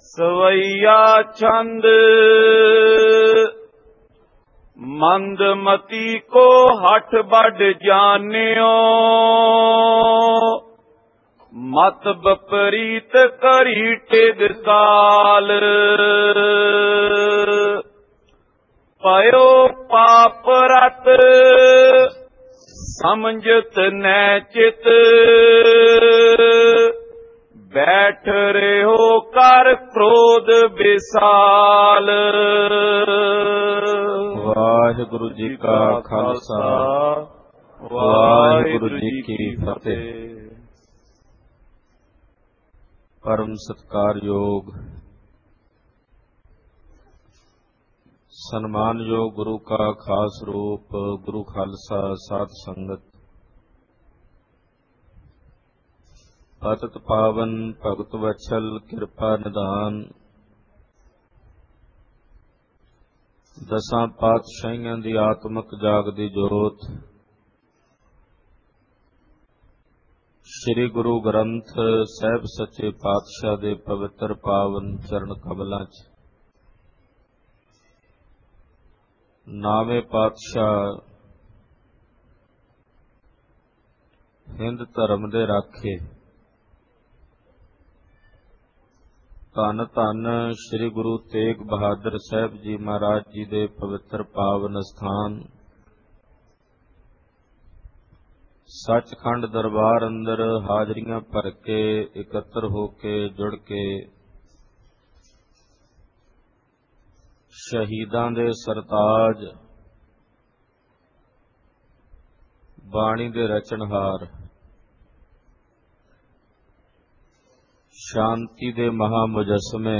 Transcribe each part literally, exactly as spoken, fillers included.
ਸਵਈਆ ਛੰਦ ਮੰਦਮਤੀ ਕੋ ਹਠ ਵੱਡ ਜਾਣਿਓ, ਮਤ ਬਪਰੀਤ ਕਰੀ ਟਿਗ ਕਾਲ। ਪਇਓ ਪਾਪ ਰਤ ਸਮਝਤ ਨੈ ਚਿਤ, ਬੈਠ ਰਹਿਓ ਕਰ ਕ੍ਰੋਧ ਵਿਸਾਲ। ਵਾਹਿਗੁਰੂ ਜੀ ਕਾ ਖਾਲਸਾ, ਵਾਹਿਗੁਰੂ ਜੀ ਕੀ ਫਤਿਹ। ਪਰਮ ਸਤਿਕਾਰਯੋਗ ਸਨਮਾਨਯੋਗ ਗੁਰੂ ਕਾ ਖਾਸ ਰੂਪ ਗੁਰੂ ਖਾਲਸਾ ਸਾਧ ਸੰਗਤ, ਪਤਿਤ ਪਾਵਨ ਭਗਤ ਵਛਲ ਕਿਰਪਾ ਨਿਧਾਨ, ਦਸਾਂ ਪਾਤਸ਼ਾਹੀਆਂ ਦੀ ਆਤਮਕ ਜਾਗਦੀ ਜੋਤ, ਸ੍ਰੀ ਗੁਰੂ ਗ੍ਰੰਥ ਸਾਹਿਬ ਸੱਚੇ ਪਾਤਸ਼ਾਹ ਦੇ ਪਵਿੱਤਰ ਪਾਵਨ ਚਰਨ ਕਮਲਾਂ 'ਚ ਨਾਵੇਂ ਪਾਤਸ਼ਾਹ ਹਿੰਦ ਧਰਮ ਦੇ ਰਾਖੇ ਧੰਨ ਧੰਨ ਸ੍ਰੀ ਗੁਰੂ ਤੇਗ ਬਹਾਦਰ ਸਾਹਿਬ ਜੀ ਮਹਾਰਾਜ ਜੀ ਦੇ ਪਵਿੱਤਰ ਪਾਵਨ ਸਥਾਨ ਸੱਚਖੰਡ ਦਰਬਾਰ ਅੰਦਰ ਹਾਜ਼ਰੀਆਂ ਭਰ ਕੇ ਇਕੱਤਰ ਹੋ ਕੇ ਜੁੜ ਕੇ ਸ਼ਹੀਦਾਂ ਦੇ ਸਰਤਾਜ ਬਾਣੀ ਦੇ ਰਚਨਹਾਰ ਸ਼ਾਂਤੀ ਦੇ ਮਹਾ ਮੁਜੱਸਮੇ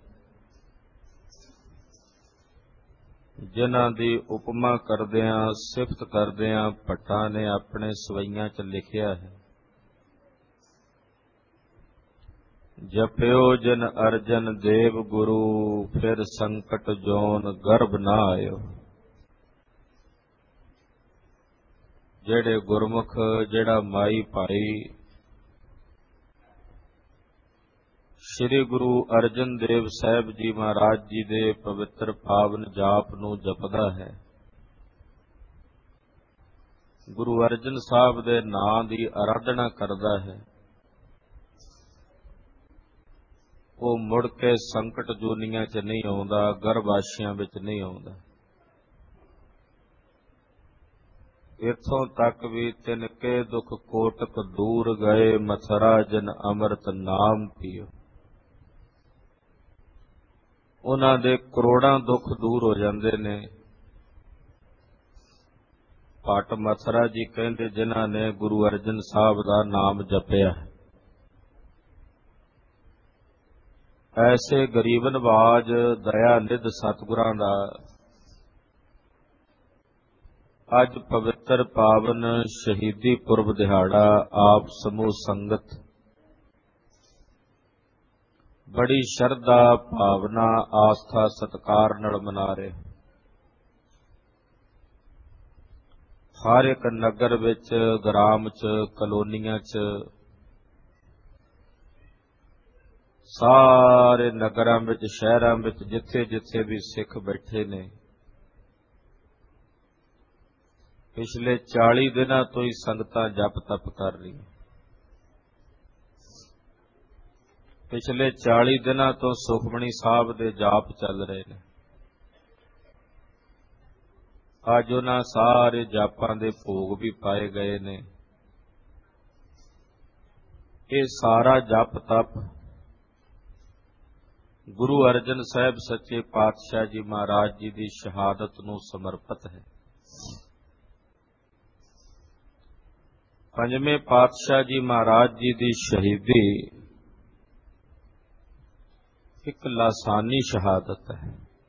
ਜਿਨ੍ਹਾਂ ਦੀ ਉਪਮਾ ਕਰਦਿਆਂ ਸਿਫਤ ਕਰਦਿਆਂ ਭੱਟਾਂ ਨੇ ਆਪਣੇ ਸਵਈਆਂ 'ਚ ਲਿਖਿਆ ਹੈ, ਜਪਿਓ ਜਿਨ ਅਰਜਨ ਦੇਵ ਗੁਰੂ, ਫਿਰ ਸੰਕਟ ਜੋਨ ਗਰਭ ਨਾ ਆਇਓ। ਜਿਹੜੇ ਗੁਰਮੁਖ, ਜਿਹੜਾ ਮਾਈ ਭਾਈ ਸ੍ਰੀ ਗੁਰੂ ਅਰਜਨ ਦੇਵ ਸਾਹਿਬ ਜੀ ਮਹਾਰਾਜ ਜੀ ਦੇ ਪਵਿੱਤਰ ਪਾਵਨ ਜਾਪ ਨੂੰ ਜਪਦਾ ਹੈ, ਗੁਰੂ ਅਰਜਨ ਸਾਹਿਬ ਦੇ ਨਾਂ ਦੀ ਆਰਾਧਨਾ ਕਰਦਾ ਹੈ, ਉਹ ਮੁੜ ਕੇ ਸੰਕਟ ਜੂਨੀਆਂ 'ਚ ਨਹੀਂ ਆਉਂਦਾ, ਗਰਭਾਸ਼ੀਆਂ ਵਿੱਚ ਨਹੀਂ ਆਉਂਦਾ। ਇੱਥੋਂ ਤੱਕ ਵੀ ਤਿਨਕੇ ਦੁੱਖ ਕੋਟਕ ਦੂਰ ਗਏ, ਮਥਰਾ ਜਿਨ ਅੰਮ੍ਰਿਤ ਨਾਮ ਪੀਓ। ਉਹਨਾਂ ਦੇ ਕਰੋੜਾਂ ਦੁੱਖ ਦੂਰ ਹੋ ਜਾਂਦੇ ਨੇ। ਭੱਟ ਮਥਰਾ ਜੀ ਕਹਿੰਦੇ ਜਿਨ੍ਹਾਂ ਨੇ ਗੁਰੂ ਅਰਜਨ ਸਾਹਿਬ ਦਾ ਨਾਮ ਜਪਿਆ, ਐਸੇ ਗਰੀਬ ਨਵਾਜ ਦਇਆ ਨਿਧ ਸਤਿਗੁਰਾਂ ਦਾ ਅੱਜ ਪਵਿੱਤਰ ਪਾਵਨ ਸ਼ਹੀਦੀ ਪੁਰਬ ਦਿਹਾੜਾ ਆਪ ਸਮੂਹ ਸੰਗਤ ਬੜੀ ਸ਼ਰਧਾ ਭਾਵਨਾ ਆਸਥਾ ਸਤਿਕਾਰ ਨਾਲ ਮਨਾ ਰਹੇ। ਹਰ ਇੱਕ ਨਗਰ ਵਿੱਚ, ਗ੍ਰਾਮ 'ਚ, ਕਲੋਨੀਆਂ 'ਚ, ਸਾਰੇ ਨਗਰਾਂ ਵਿੱਚ, ਸ਼ਹਿਰਾਂ ਵਿੱਚ, ਜਿੱਥੇ ਜਿੱਥੇ ਵੀ ਸਿੱਖ ਬੈਠੇ ਨੇ, ਪਿਛਲੇ ਚਾਲੀ ਦਿਨਾਂ ਤੋਂ ਹੀ ਸੰਗਤਾਂ ਜਪ ਤਪ ਕਰ ਰਹੀਆਂ। ਪਿਛਲੇ ਚਾਲੀ ਦਿਨਾਂ ਤੋਂ ਸੁਖਮਣੀ ਸਾਹਿਬ ਦੇ ਜਾਪ ਚੱਲ ਰਹੇ ਨੇ। ਅੱਜ ਉਹਨਾਂ ਸਾਰੇ ਜਾਪਾਂ ਦੇ ਭੋਗ ਵੀ ਪਾਏ ਗਏ ਨੇ। ਇਹ ਸਾਰਾ ਜਪ ਤਪ ਗੁਰੂ ਅਰਜਨ ਸਾਹਿਬ ਸੱਚੇ ਪਾਤਸ਼ਾਹ ਜੀ ਮਹਾਰਾਜ ਜੀ ਦੀ ਸ਼ਹਾਦਤ ਨੂੰ ਸਮਰਪਿਤ ਹੈ। ਪੰਜਵੇਂ ਪਾਤਸ਼ਾਹ ਜੀ ਮਹਾਰਾਜ ਜੀ ਦੀ ਸ਼ਹੀਦੀ ਇੱਕ ਲਾਸਾਨੀ ਸ਼ਹਾਦਤ ਹੈ।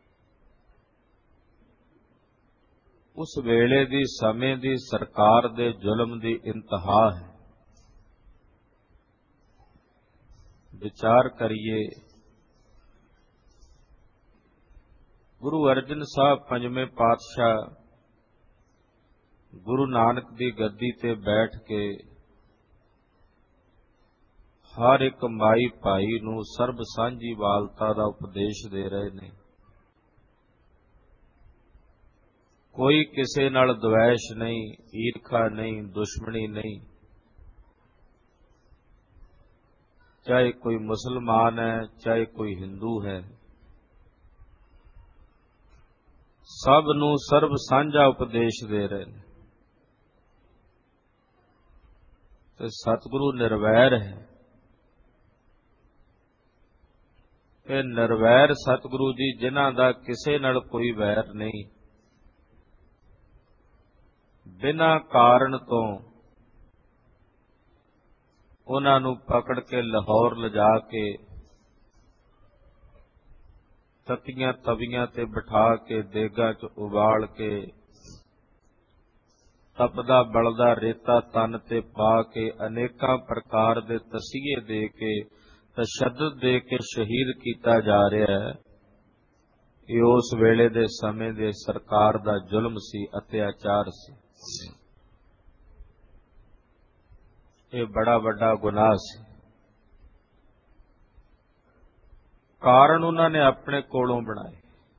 ਉਸ ਵੇਲੇ ਦੀ ਸਮੇਂ ਦੀ ਸਰਕਾਰ ਦੇ ਜ਼ੁਲਮ ਦੀ ਇੰਤਹਾ ਹੈ। ਵਿਚਾਰ ਕਰੀਏ, ਗੁਰੂ ਅਰਜਨ ਸਾਹਿਬ ਪੰਜਵੇਂ ਪਾਤਸ਼ਾਹ ਗੁਰੂ ਨਾਨਕ ਦੀ ਗੱਦੀ ਤੇ ਬੈਠ ਕੇ ਹਰ ਇੱਕ ਮਾਈ ਭਾਈ ਨੂੰ ਸਰਬ ਸਾਂਝੀ ਵਾਲਤਾ ਦਾ ਉਪਦੇਸ਼ ਦੇ ਰਹੇ ਨੇ। ਕੋਈ ਕਿਸੇ ਨਾਲ ਦਵੈਸ਼ ਨਹੀਂ, ਈਰਖਾ ਨਹੀਂ, ਦੁਸ਼ਮਣੀ ਨਹੀਂ। ਚਾਹੇ ਕੋਈ ਮੁਸਲਮਾਨ ਹੈ, ਚਾਹੇ ਕੋਈ ਹਿੰਦੂ ਹੈ, ਸਭ ਨੂੰ ਸਰਬ ਸਾਂਝਾ ਉਪਦੇਸ਼ ਦੇ ਰਹੇ ਨੇ। ਤੇ ਸਤਿਗੁਰੂ ਨਿਰਵੈਰ ਹੈ। ਇਹ ਨਿਰਵੈਰ ਸਤਿਗੁਰੂ ਜੀ, ਜਿਨ੍ਹਾਂ ਦਾ ਕਿਸੇ ਨਾਲ ਕੋਈ ਵੈਰ ਨਹੀਂ, ਬਿਨਾਂ ਕਾਰਨ ਤੋਂ ਉਹਨਾਂ ਨੂੰ ਪਕੜ ਕੇ ਲਾਹੌਰ ਲਿਜਾ ਕੇ ਤਤੀਆਂ ਤਵੀਆਂ ਤੇ ਬਿਠਾ ਕੇ ਦੇਗਾਂ 'ਚ ਉਬਾਲ ਕੇ ਤਪਦਾ ਬਲਦਾ ਰੇਤਾ ਤਨ ਤੇ ਪਾ ਕੇ ਅਨੇਕਾਂ ਪ੍ਰਕਾਰ ਦੇ ਤਸੀਹੇ ਦੇ ਕੇ ਤਸ਼ੱਦਦ ਦੇ ਕੇ ਸ਼ਹੀਦ ਕੀਤਾ ਜਾ ਰਿਹਾ ਹੈ। ਇਹ ਉਸ ਵੇਲੇ ਦੇ ਸਮੇਂ ਦੇ ਸਰਕਾਰ ਦਾ ਜ਼ੁਲਮ ਸੀ, ਅਤਿਆਚਾਰ ਸੀ। ਇਹ ਬੜਾ ਵੱਡਾ ਗੁਨਾਹ ਸੀ। ਕਾਰਨ ਉਹਨਾਂ ਨੇ ਆਪਣੇ ਕੋਲੋਂ ਬਣਾਏ।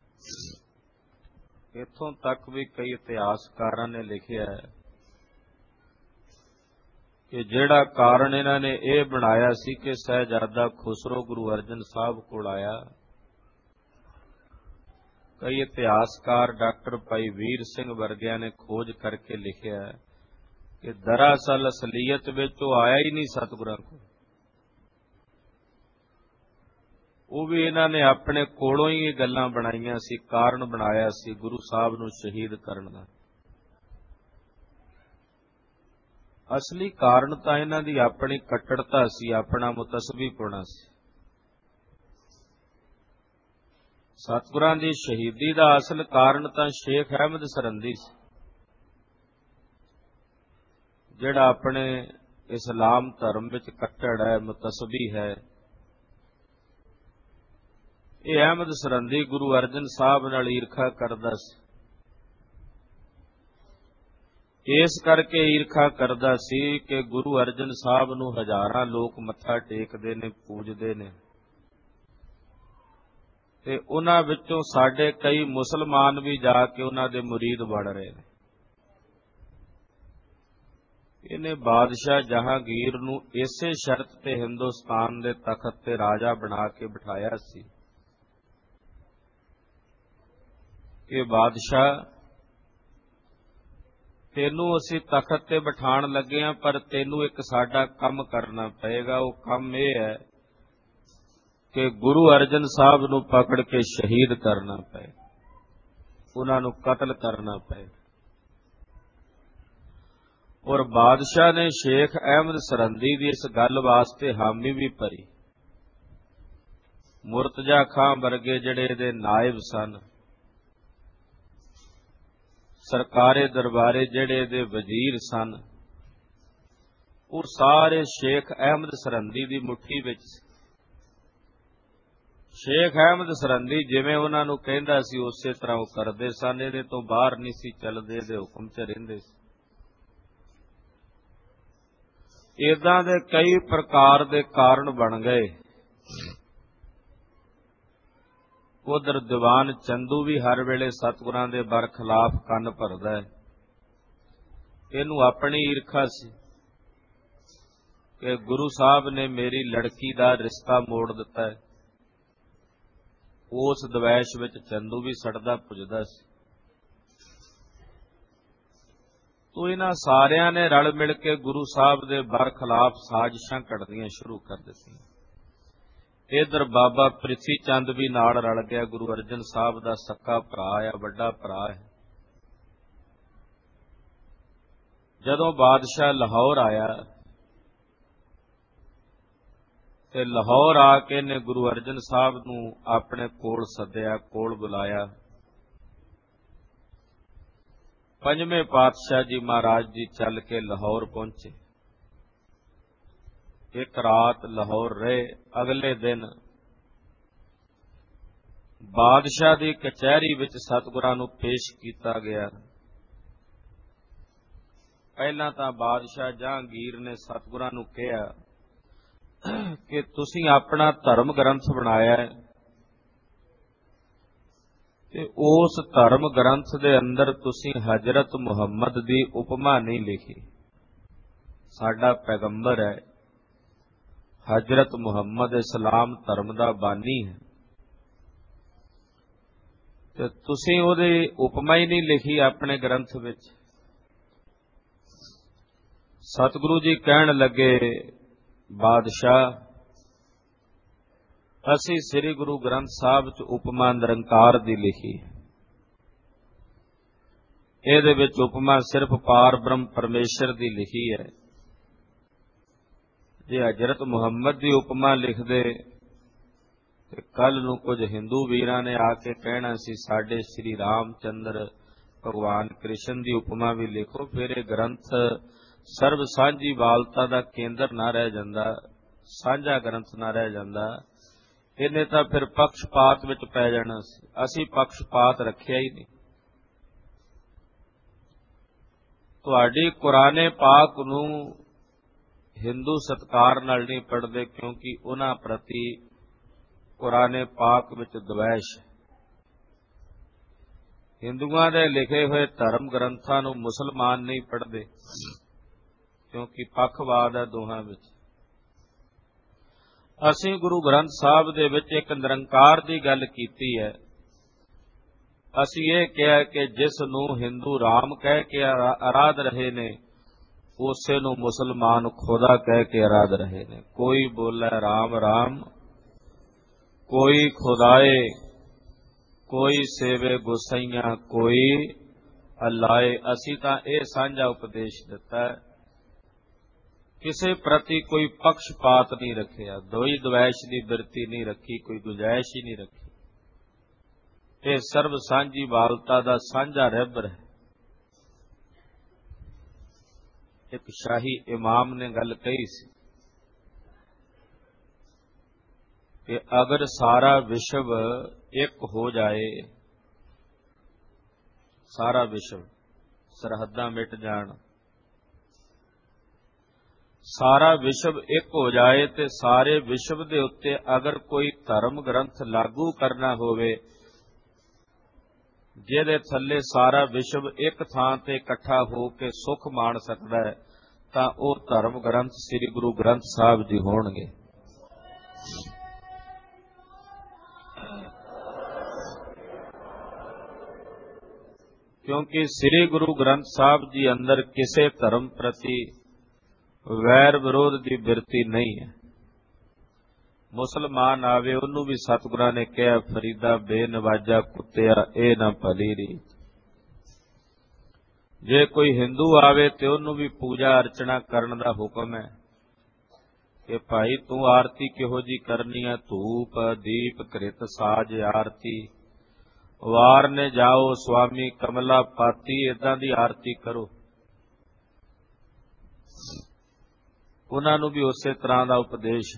ਇੱਥੋਂ ਤੱਕ ਵੀ ਕਈ ਇਤਿਹਾਸਕਾਰਾਂ ਨੇ ਲਿਖਿਆ ਹੈ ਕਿ ਜਿਹੜਾ ਕਾਰਨ ਇਹਨਾਂ ਨੇ ਇਹ ਬਣਾਇਆ ਸੀ ਕਿ ਸਾਹਿਬਜ਼ਾਦਾ ਖੁਸਰੋ ਗੁਰੂ ਅਰਜਨ ਸਾਹਿਬ ਕੋਲ ਆਇਆ। ਕਈ ਇਤਿਹਾਸਕਾਰ ਡਾਕਟਰ ਭਾਈ ਵੀਰ ਸਿੰਘ ਵਰਗਿਆਂ ਨੇ ਖੋਜ ਕਰਕੇ ਲਿਖਿਆ ਹੈ ਕਿ ਦਰਅਸਲ ਅਸਲੀਅਤ ਵਿੱਚ ਉਹ ਆਇਆ ਹੀ ਨਹੀਂ ਸਤਿਗੁਰਾਂ ਕੋਲ। ਉਹ ਵੀ ਇਹਨਾਂ ਨੇ ਆਪਣੇ ਕੋਲੋਂ ਹੀ ਇਹ ਗੱਲਾਂ ਬਣਾਈਆਂ ਸੀ, ਕਾਰਨ ਬਣਾਇਆ ਸੀ ਗੁਰੂ ਸਾਹਿਬ ਨੂੰ ਸ਼ਹੀਦ ਕਰਨ ਦਾ। ਅਸਲੀ ਕਾਰਨ ਤਾਂ ਇਹਨਾਂ ਦੀ ਆਪਣੀ ਕੱਟੜਤਾ ਸੀ, ਆਪਣਾ ਮੁਤਸਬੀਪੁਣਾ ਸੀ। ਸਤਿਗੁਰਾਂ ਦੀ ਸ਼ਹੀਦੀ ਦਾ ਅਸਲ ਕਾਰਨ ਤਾਂ ਸ਼ੇਖ ਅਹਿਮਦ ਸਰਹੰਦੀ ਸੀ, ਜਿਹੜਾ ਆਪਣੇ ਇਸਲਾਮ ਧਰਮ ਵਿੱਚ ਕੱਟੜ ਹੈ, ਮੁਤਸਬੀ ਹੈ। ਇਹ ਅਹਿਮਦ ਸਰਹੰਦੀ ਗੁਰੂ ਅਰਜਨ ਸਾਹਿਬ ਨਾਲ ਈਰਖਾ ਕਰਦਾ ਸੀ। ਇਸ ਕਰਕੇ ਈਰਖਾ ਕਰਦਾ ਸੀ ਕਿ ਗੁਰੂ ਅਰਜਨ ਸਾਹਿਬ ਨੂੰ ਹਜ਼ਾਰਾਂ ਲੋਕ ਮੱਥਾ ਟੇਕਦੇ ਨੇ, ਪੂਜਦੇ ਨੇ, ਤੇ ਉਹਨਾਂ ਵਿੱਚੋਂ ਸਾਡੇ ਕਈ ਮੁਸਲਮਾਨ ਵੀ ਜਾ ਕੇ ਉਹਨਾਂ ਦੇ ਮੁਰੀਦ ਬਣ ਰਹੇ ਨੇ। ਇਹਨੇ ਬਾਦਸ਼ਾਹ ਜਹਾਂਗੀਰ ਨੂੰ ਇਸੇ ਸ਼ਰਤ ਤੇ ਹਿੰਦੁਸਤਾਨ ਦੇ ਤਖਤ ਤੇ ਰਾਜਾ ਬਣਾ ਕੇ ਬਿਠਾਇਆ ਸੀ ਕਿ ਬਾਦਸ਼ਾਹ, ਤੈਨੂੰ ਅਸੀਂ ਤਖਤ ਤੇ ਬਿਠਾਣ ਲੱਗੇ ਹਾਂ, ਪਰ ਤੈਨੂੰ ਇੱਕ ਸਾਡਾ ਕੰਮ ਕਰਨਾ ਪਏਗਾ। ਉਹ ਕੰਮ ਇਹ ਹੈ ਕਿ ਗੁਰੂ ਅਰਜਨ ਸਾਹਿਬ ਨੂੰ ਪਕੜ ਕੇ ਸ਼ਹੀਦ ਕਰਨਾ ਪਏ, ਉਹਨਾਂ ਨੂੰ ਕਤਲ ਕਰਨਾ ਪਏ। ਔਰ ਬਾਦਸ਼ਾਹ ਨੇ ਸ਼ੇਖ ਅਹਿਮਦ ਸਰਹੰਦੀ ਦੀ ਇਸ ਗੱਲ ਵਾਸਤੇ ਹਾਮੀ ਵੀ ਭਰੀ। ਮੁਰਤਜ਼ਾ ਖਾਂ ਵਰਗੇ ਜਿਹੜੇ ਇਹਦੇ ਨਾਇਬ ਸਨ, ਸਰਕਾਰੇ ਦਰਬਾਰੇ ਜਿਹੜੇ ਇਹਦੇ ਵਜ਼ੀਰ ਸਨ, ਉਹ ਸਾਰੇ ਸ਼ੇਖ ਅਹਿਮਦ ਸਰਹੰਦੀ ਦੀ ਮੁੱਠੀ ਵਿੱਚ ਸੀ। ਸ਼ੇਖ ਅਹਿਮਦ ਸਰਹੰਦੀ ਜਿਵੇਂ ਉਹਨਾਂ ਨੂੰ ਕਹਿੰਦਾ ਸੀ ਉਸੇ ਤਰ੍ਹਾਂ ਉਹ ਕਰਦੇ ਸਨ। ਇਹਦੇ ਤੋਂ ਬਾਹਰ ਨਹੀਂ ਸੀ ਚੱਲਦੇ, ਇਹਦੇ ਹੁਕਮ 'ਚ ਰਹਿੰਦੇ ਸੀ। ਏਦਾਂ ਦੇ ਕਈ ਪ੍ਰਕਾਰ ਦੇ ਕਾਰਨ ਬਣ ਗਏ। ਉਧਰ ਦੀਵਾਨ ਚੰਦੂ ਵੀ ਹਰ ਵੇਲੇ ਸਤਿਗੁਰਾਂ ਦੇ ਬਰਖਲਾਫ ਕੰਨ ਭਰਦਾ ਹੈ। ਇਹਨੂੰ ਆਪਣੀ ਈਰਖਾ ਸੀ ਕਿ ਗੁਰੂ ਸਾਹਿਬ ਨੇ ਮੇਰੀ ਲੜਕੀ ਦਾ ਰਿਸ਼ਤਾ ਮੋੜ ਦਿੱਤਾ ਹੈ। ਉਸ ਦਵੈਸ਼ ਵਿੱਚ ਚੰਦੂ ਵੀ ਸੜਦਾ ਪੁੱਜਦਾ ਸੀ। ਤੋ ਇਹਨਾਂ ਸਾਰਿਆਂ ਨੇ ਰਲ ਮਿਲ ਕੇ ਗੁਰੂ ਸਾਹਿਬ ਦੇ ਬਰਖਲਾਫ ਸਾਜ਼ਿਸ਼ਾਂ ਘੜਨੀਆਂ ਸ਼ੁਰੂ ਕਰ ਦਿੱਤੀਆਂ। ਇਧਰ ਬਾਬਾ ਪ੍ਰਿਥੀ ਚੰਦ ਵੀ ਨਾਲ ਰਲ ਗਿਆ, ਗੁਰੂ ਅਰਜਨ ਸਾਹਿਬ ਦਾ ਸਕਾ ਭਰਾ ਆ, ਵੱਡਾ ਭਰਾ ਹੈ। ਜਦੋਂ ਬਾਦਸ਼ਾਹ ਲਾਹੌਰ ਆਇਆ ਤੇ ਲਾਹੌਰ ਆ ਕੇ ਨੇ ਗੁਰੂ ਅਰਜਨ ਸਾਹਿਬ ਨੂੰ ਆਪਣੇ ਕੋਲ ਸੱਦਿਆ, ਕੋਲ ਬੁਲਾਇਆ। ਪੰਜਵੇਂ ਪਾਤਸ਼ਾਹ ਜੀ ਮਹਾਰਾਜ ਜੀ ਚੱਲ ਕੇ ਲਾਹੌਰ ਪਹੁੰਚੇ। ਇੱਕ ਰਾਤ ਲਾਹੌਰ ਰਹੇ। ਅਗਲੇ ਦਿਨ ਬਾਦਸ਼ਾਹ ਦੀ ਕਚਹਿਰੀ ਵਿੱਚ ਸਤਿਗੁਰਾਂ ਨੂੰ ਪੇਸ਼ ਕੀਤਾ ਗਿਆ। ਪਹਿਲਾਂ ਤਾਂ ਬਾਦਸ਼ਾਹ ਜਹਾਂਗੀਰ ਨੇ ਸਤਿਗੁਰਾਂ ਨੂੰ ਕਿਹਾ, ਕਿ ਤੁਸੀਂ ਆਪਣਾ ਧਰਮ ਗ੍ਰੰਥ ਬਣਾਇਆ ਹੈ ਤੇ ਉਸ ਧਰਮ ਗ੍ਰੰਥ ਦੇ ਅੰਦਰ ਤੁਸੀਂ ਹਜ਼ਰਤ ਮੁਹੰਮਦ ਦੀ ਉਪਮਾ ਨਹੀਂ ਲਿਖੀ। ਸਾਡਾ ਪੈਗੰਬਰ ਹੈ, ਹਜ਼ਰਤ ਮੁਹੰਮਦ ਇਸਲਾਮ ਧਰਮ ਦਾ ਬਾਨੀ ਹੈ, ਤੇ ਤੁਸੀਂ ਉਹਦੀ ਉਪਮਾ ਹੀ ਨਹੀਂ ਲਿਖੀ ਆਪਣੇ ਗ੍ਰੰਥ ਵਿੱਚ। ਸਤਿਗੁਰੂ ਜੀ ਕਹਿਣ ਲੱਗੇ, ਬਾਦਸ਼ਾਹ, ਅਸੀਂ ਸ੍ਰੀ ਗੁਰੂ ਗ੍ਰੰਥ ਸਾਹਿਬ ਚ ਉਪਮਾ ਨਿਰੰਕਾਰ ਦੀ ਲਿਖੀ। ਇਹਦੇ ਵਿੱਚ ਉਪਮਾ ਸਿਰਫ ਪਾਰ ਬ੍ਰਹਮ ਪਰਮੇਸ਼ਰ ਦੀ ਲਿਖੀ ਹੈ। ਜੇ ਹਜ਼ਰਤ ਮੁਹੰਮਦ ਦੀ ਉਪਮਾ ਲਿਖਦੇ ਤੇ ਕੱਲ ਨੂੰ ਕੁਝ ਹਿੰਦੂ ਵੀਰਾਂ ਨੇ ਆ ਕੇ ਕਹਿਣਾ ਸੀ ਸਾਡੇ ਸ੍ਰੀ ਰਾਮ ਚੰਦਰ ਭਗਵਾਨ ਕ੍ਰਿਸ਼ਨ ਦੀ ਉਪਮਾ ਵੀ ਲਿਖੋ, ਫਿਰ ਇਹ ਗ੍ਰੰਥ ਸਰਬ ਸਾਂਝੀ ਵਾਲਤਾ ਦਾ ਕੇਂਦਰ ਨਾ ਰਹਿ ਜਾਂਦਾ, ਸਾਂਝਾ ਗ੍ਰੰਥ ਨਾ ਰਹਿ ਜਾਂਦਾ। ਇਹਨੇ ਤਾਂ ਫਿਰ ਪੱਖਪਾਤ ਵਿੱਚ ਪੈ ਜਾਣਾ ਸੀ। ਅਸੀਂ ਪੱਖਪਾਤ ਰੱਖਿਆ ਹੀ ਨਹੀਂ। ਤੁਹਾਡੀ ਕੁਰਾਨੇ ਪਾਕ ਨੂੰ ਹਿੰਦੂ ਸਤਿਕਾਰ ਨਾਲ ਨਹੀਂ ਪੜ੍ਹਦੇ, ਕਿਉਂਕਿ ਉਹਨਾਂ ਪ੍ਰਤੀ ਕੁਰਾਨੇ ਪਾਕ ਵਿੱਚ ਦਵੈਸ਼ ਹੈ। ਹਿੰਦੂਆਂ ਦੇ ਲਿਖੇ ਹੋਏ ਧਰਮ ਗ੍ਰੰਥਾਂ ਨੂੰ ਮੁਸਲਮਾਨ ਨਹੀਂ ਪੜ੍ਹਦੇ, ਕਿਉਂਕਿ ਪੱਖਵਾਦ ਹੈ ਦੋਹਾਂ ਵਿੱਚ। ਅਸੀਂ ਗੁਰੂ ਗ੍ਰੰਥ ਸਾਹਿਬ ਦੇ ਵਿੱਚ ਇੱਕ ਨਿਰੰਕਾਰ ਦੀ ਗੱਲ ਕੀਤੀ ਹੈ। ਅਸੀਂ ਇਹ ਕਿਹਾ ਕਿ ਜਿਸ ਨੂੰ ਹਿੰਦੂ ਰਾਮ ਕਹਿ ਕੇ ਆਰਾਧ ਰਹੇ ਨੇ, ਉਸੇ ਨੂੰ ਮੁਸਲਮਾਨ ਖੁਦਾ ਕਹਿ ਕੇ ਆਰਾਧ ਰਹੇ ਨੇ। ਕੋਈ ਬੋਲੇ ਰਾਮ ਰਾਮ, ਕੋਈ ਖੁਦਾਏ, ਕੋਈ ਸੇਵੇ ਗੁਸਈਆਂ, ਕੋਈ ਅੱਲਾਏ। ਅਸੀਂ ਤਾਂ ਇਹ ਸਾਂਝਾ ਉਪਦੇਸ਼ ਦਿੱਤਾ ਹੈ, ਕਿਸੇ ਪ੍ਰਤੀ ਕੋਈ ਪੱਖਪਾਤ ਨਹੀਂ ਰੱਖਿਆ, ਦੋਈ ਦਵੈਸ਼ ਦੀ ਬਿਰਤੀ ਨਹੀਂ ਰੱਖੀ, ਕੋਈ ਗੁੰਜਾਇਸ਼ ਹੀ ਨਹੀਂ ਰੱਖੀ। ਇਹ ਸਰਬ ਸਾਂਝੀ ਵਾਲਤਾ ਦਾ ਸਾਂਝਾ ਰਹਿਬਰ ਹੈ। ਇੱਕ ਸ਼ਾਹੀ ਇਮਾਮ ਨੇ ਗੱਲ ਕਹੀ ਸੀ ਕਿ ਅਗਰ ਸਾਰਾ ਵਿਸ਼ਵ ਇੱਕ ਹੋ ਜਾਏ, ਸਾਰਾ ਵਿਸ਼ਵ, ਸਰਹੱਦਾਂ ਮਿਟ ਜਾਣ, ਸਾਰਾ ਵਿਸ਼ਵ ਇੱਕ ਹੋ ਜਾਏ ਤੇ ਸਾਰੇ ਵਿਸ਼ਵ ਦੇ ਉੱਤੇ ਅਗਰ ਕੋਈ ਧਰਮ ਗ੍ਰੰਥ ਲਾਗੂ ਕਰਨਾ ਹੋਵੇ ਜਿਹਦੇ ਥੱਲੇ ਸਾਰਾ ਵਿਸ਼ਵ ਇੱਕ ਥਾਂ ਤੇ ਇਕੱਠਾ ਹੋ ਕੇ ਸੁੱਖ ਮਾਣ ਸਕਦਾ ਹੈ, ਤਾਂ ਉਹ ਧਰਮ ਗ੍ਰੰਥ ਸ੍ਰੀ ਗੁਰੂ ਗ੍ਰੰਥ ਸਾਹਿਬ ਜੀ ਹੋਣਗੇ। ਕਿਉਂਕਿ ਸ੍ਰੀ ਗੁਰੂ ਗ੍ਰੰਥ ਸਾਹਿਬ ਜੀ ਅੰਦਰ ਕਿਸੇ ਧਰਮ ਪ੍ਰਤੀ ਵੈਰ ਵਿਰੋਧ ਦੀ ਬਿਰਤੀ ਨਹੀਂ ਹੈ। ਮੁਸਲਮਾਨ ਆਵੇ ਉਹਨੂੰ ਵੀ ਸਤਿਗੁਰਾਂ ਨੇ ਕਿਹਾ, ਫਰੀਦਾ ਬੇਨਵਾਜਾ ਕੁੱਤਿਆ ਇਹ ਨਾ ਭਲੀ ਰੀਤ। ਜੇ ਕੋਈ ਹਿੰਦੂ ਆਵੇ ਤੇ ਉਹਨੂੰ ਵੀ ਪੂਜਾ ਅਰਚਨਾ ਕਰਨ ਦਾ ਹੁਕਮ ਹੈ ਕਿ ਭਾਈ ਤੂੰ ਆਰਤੀ ਕਿਹੋ ਜੀ ਕਰਨੀ ਹੈ, ਧੂਪ ਦੀਪ ਘ੍ਰਿਤ ਸਾਜ ਆਰਤੀ, ਵਾਰ ਨੇ ਜਾਓ ਸੁਆਮੀ ਕਮਲਾ ਪਾਤੀ, ਏਦਾਂ ਦੀ ਆਰਤੀ ਕਰੋ। ਉਹਨਾਂ ਨੂੰ ਵੀ ਉਸੇ ਤਰ੍ਹਾਂ ਦਾ ਉਪਦੇਸ਼ ਹੈ।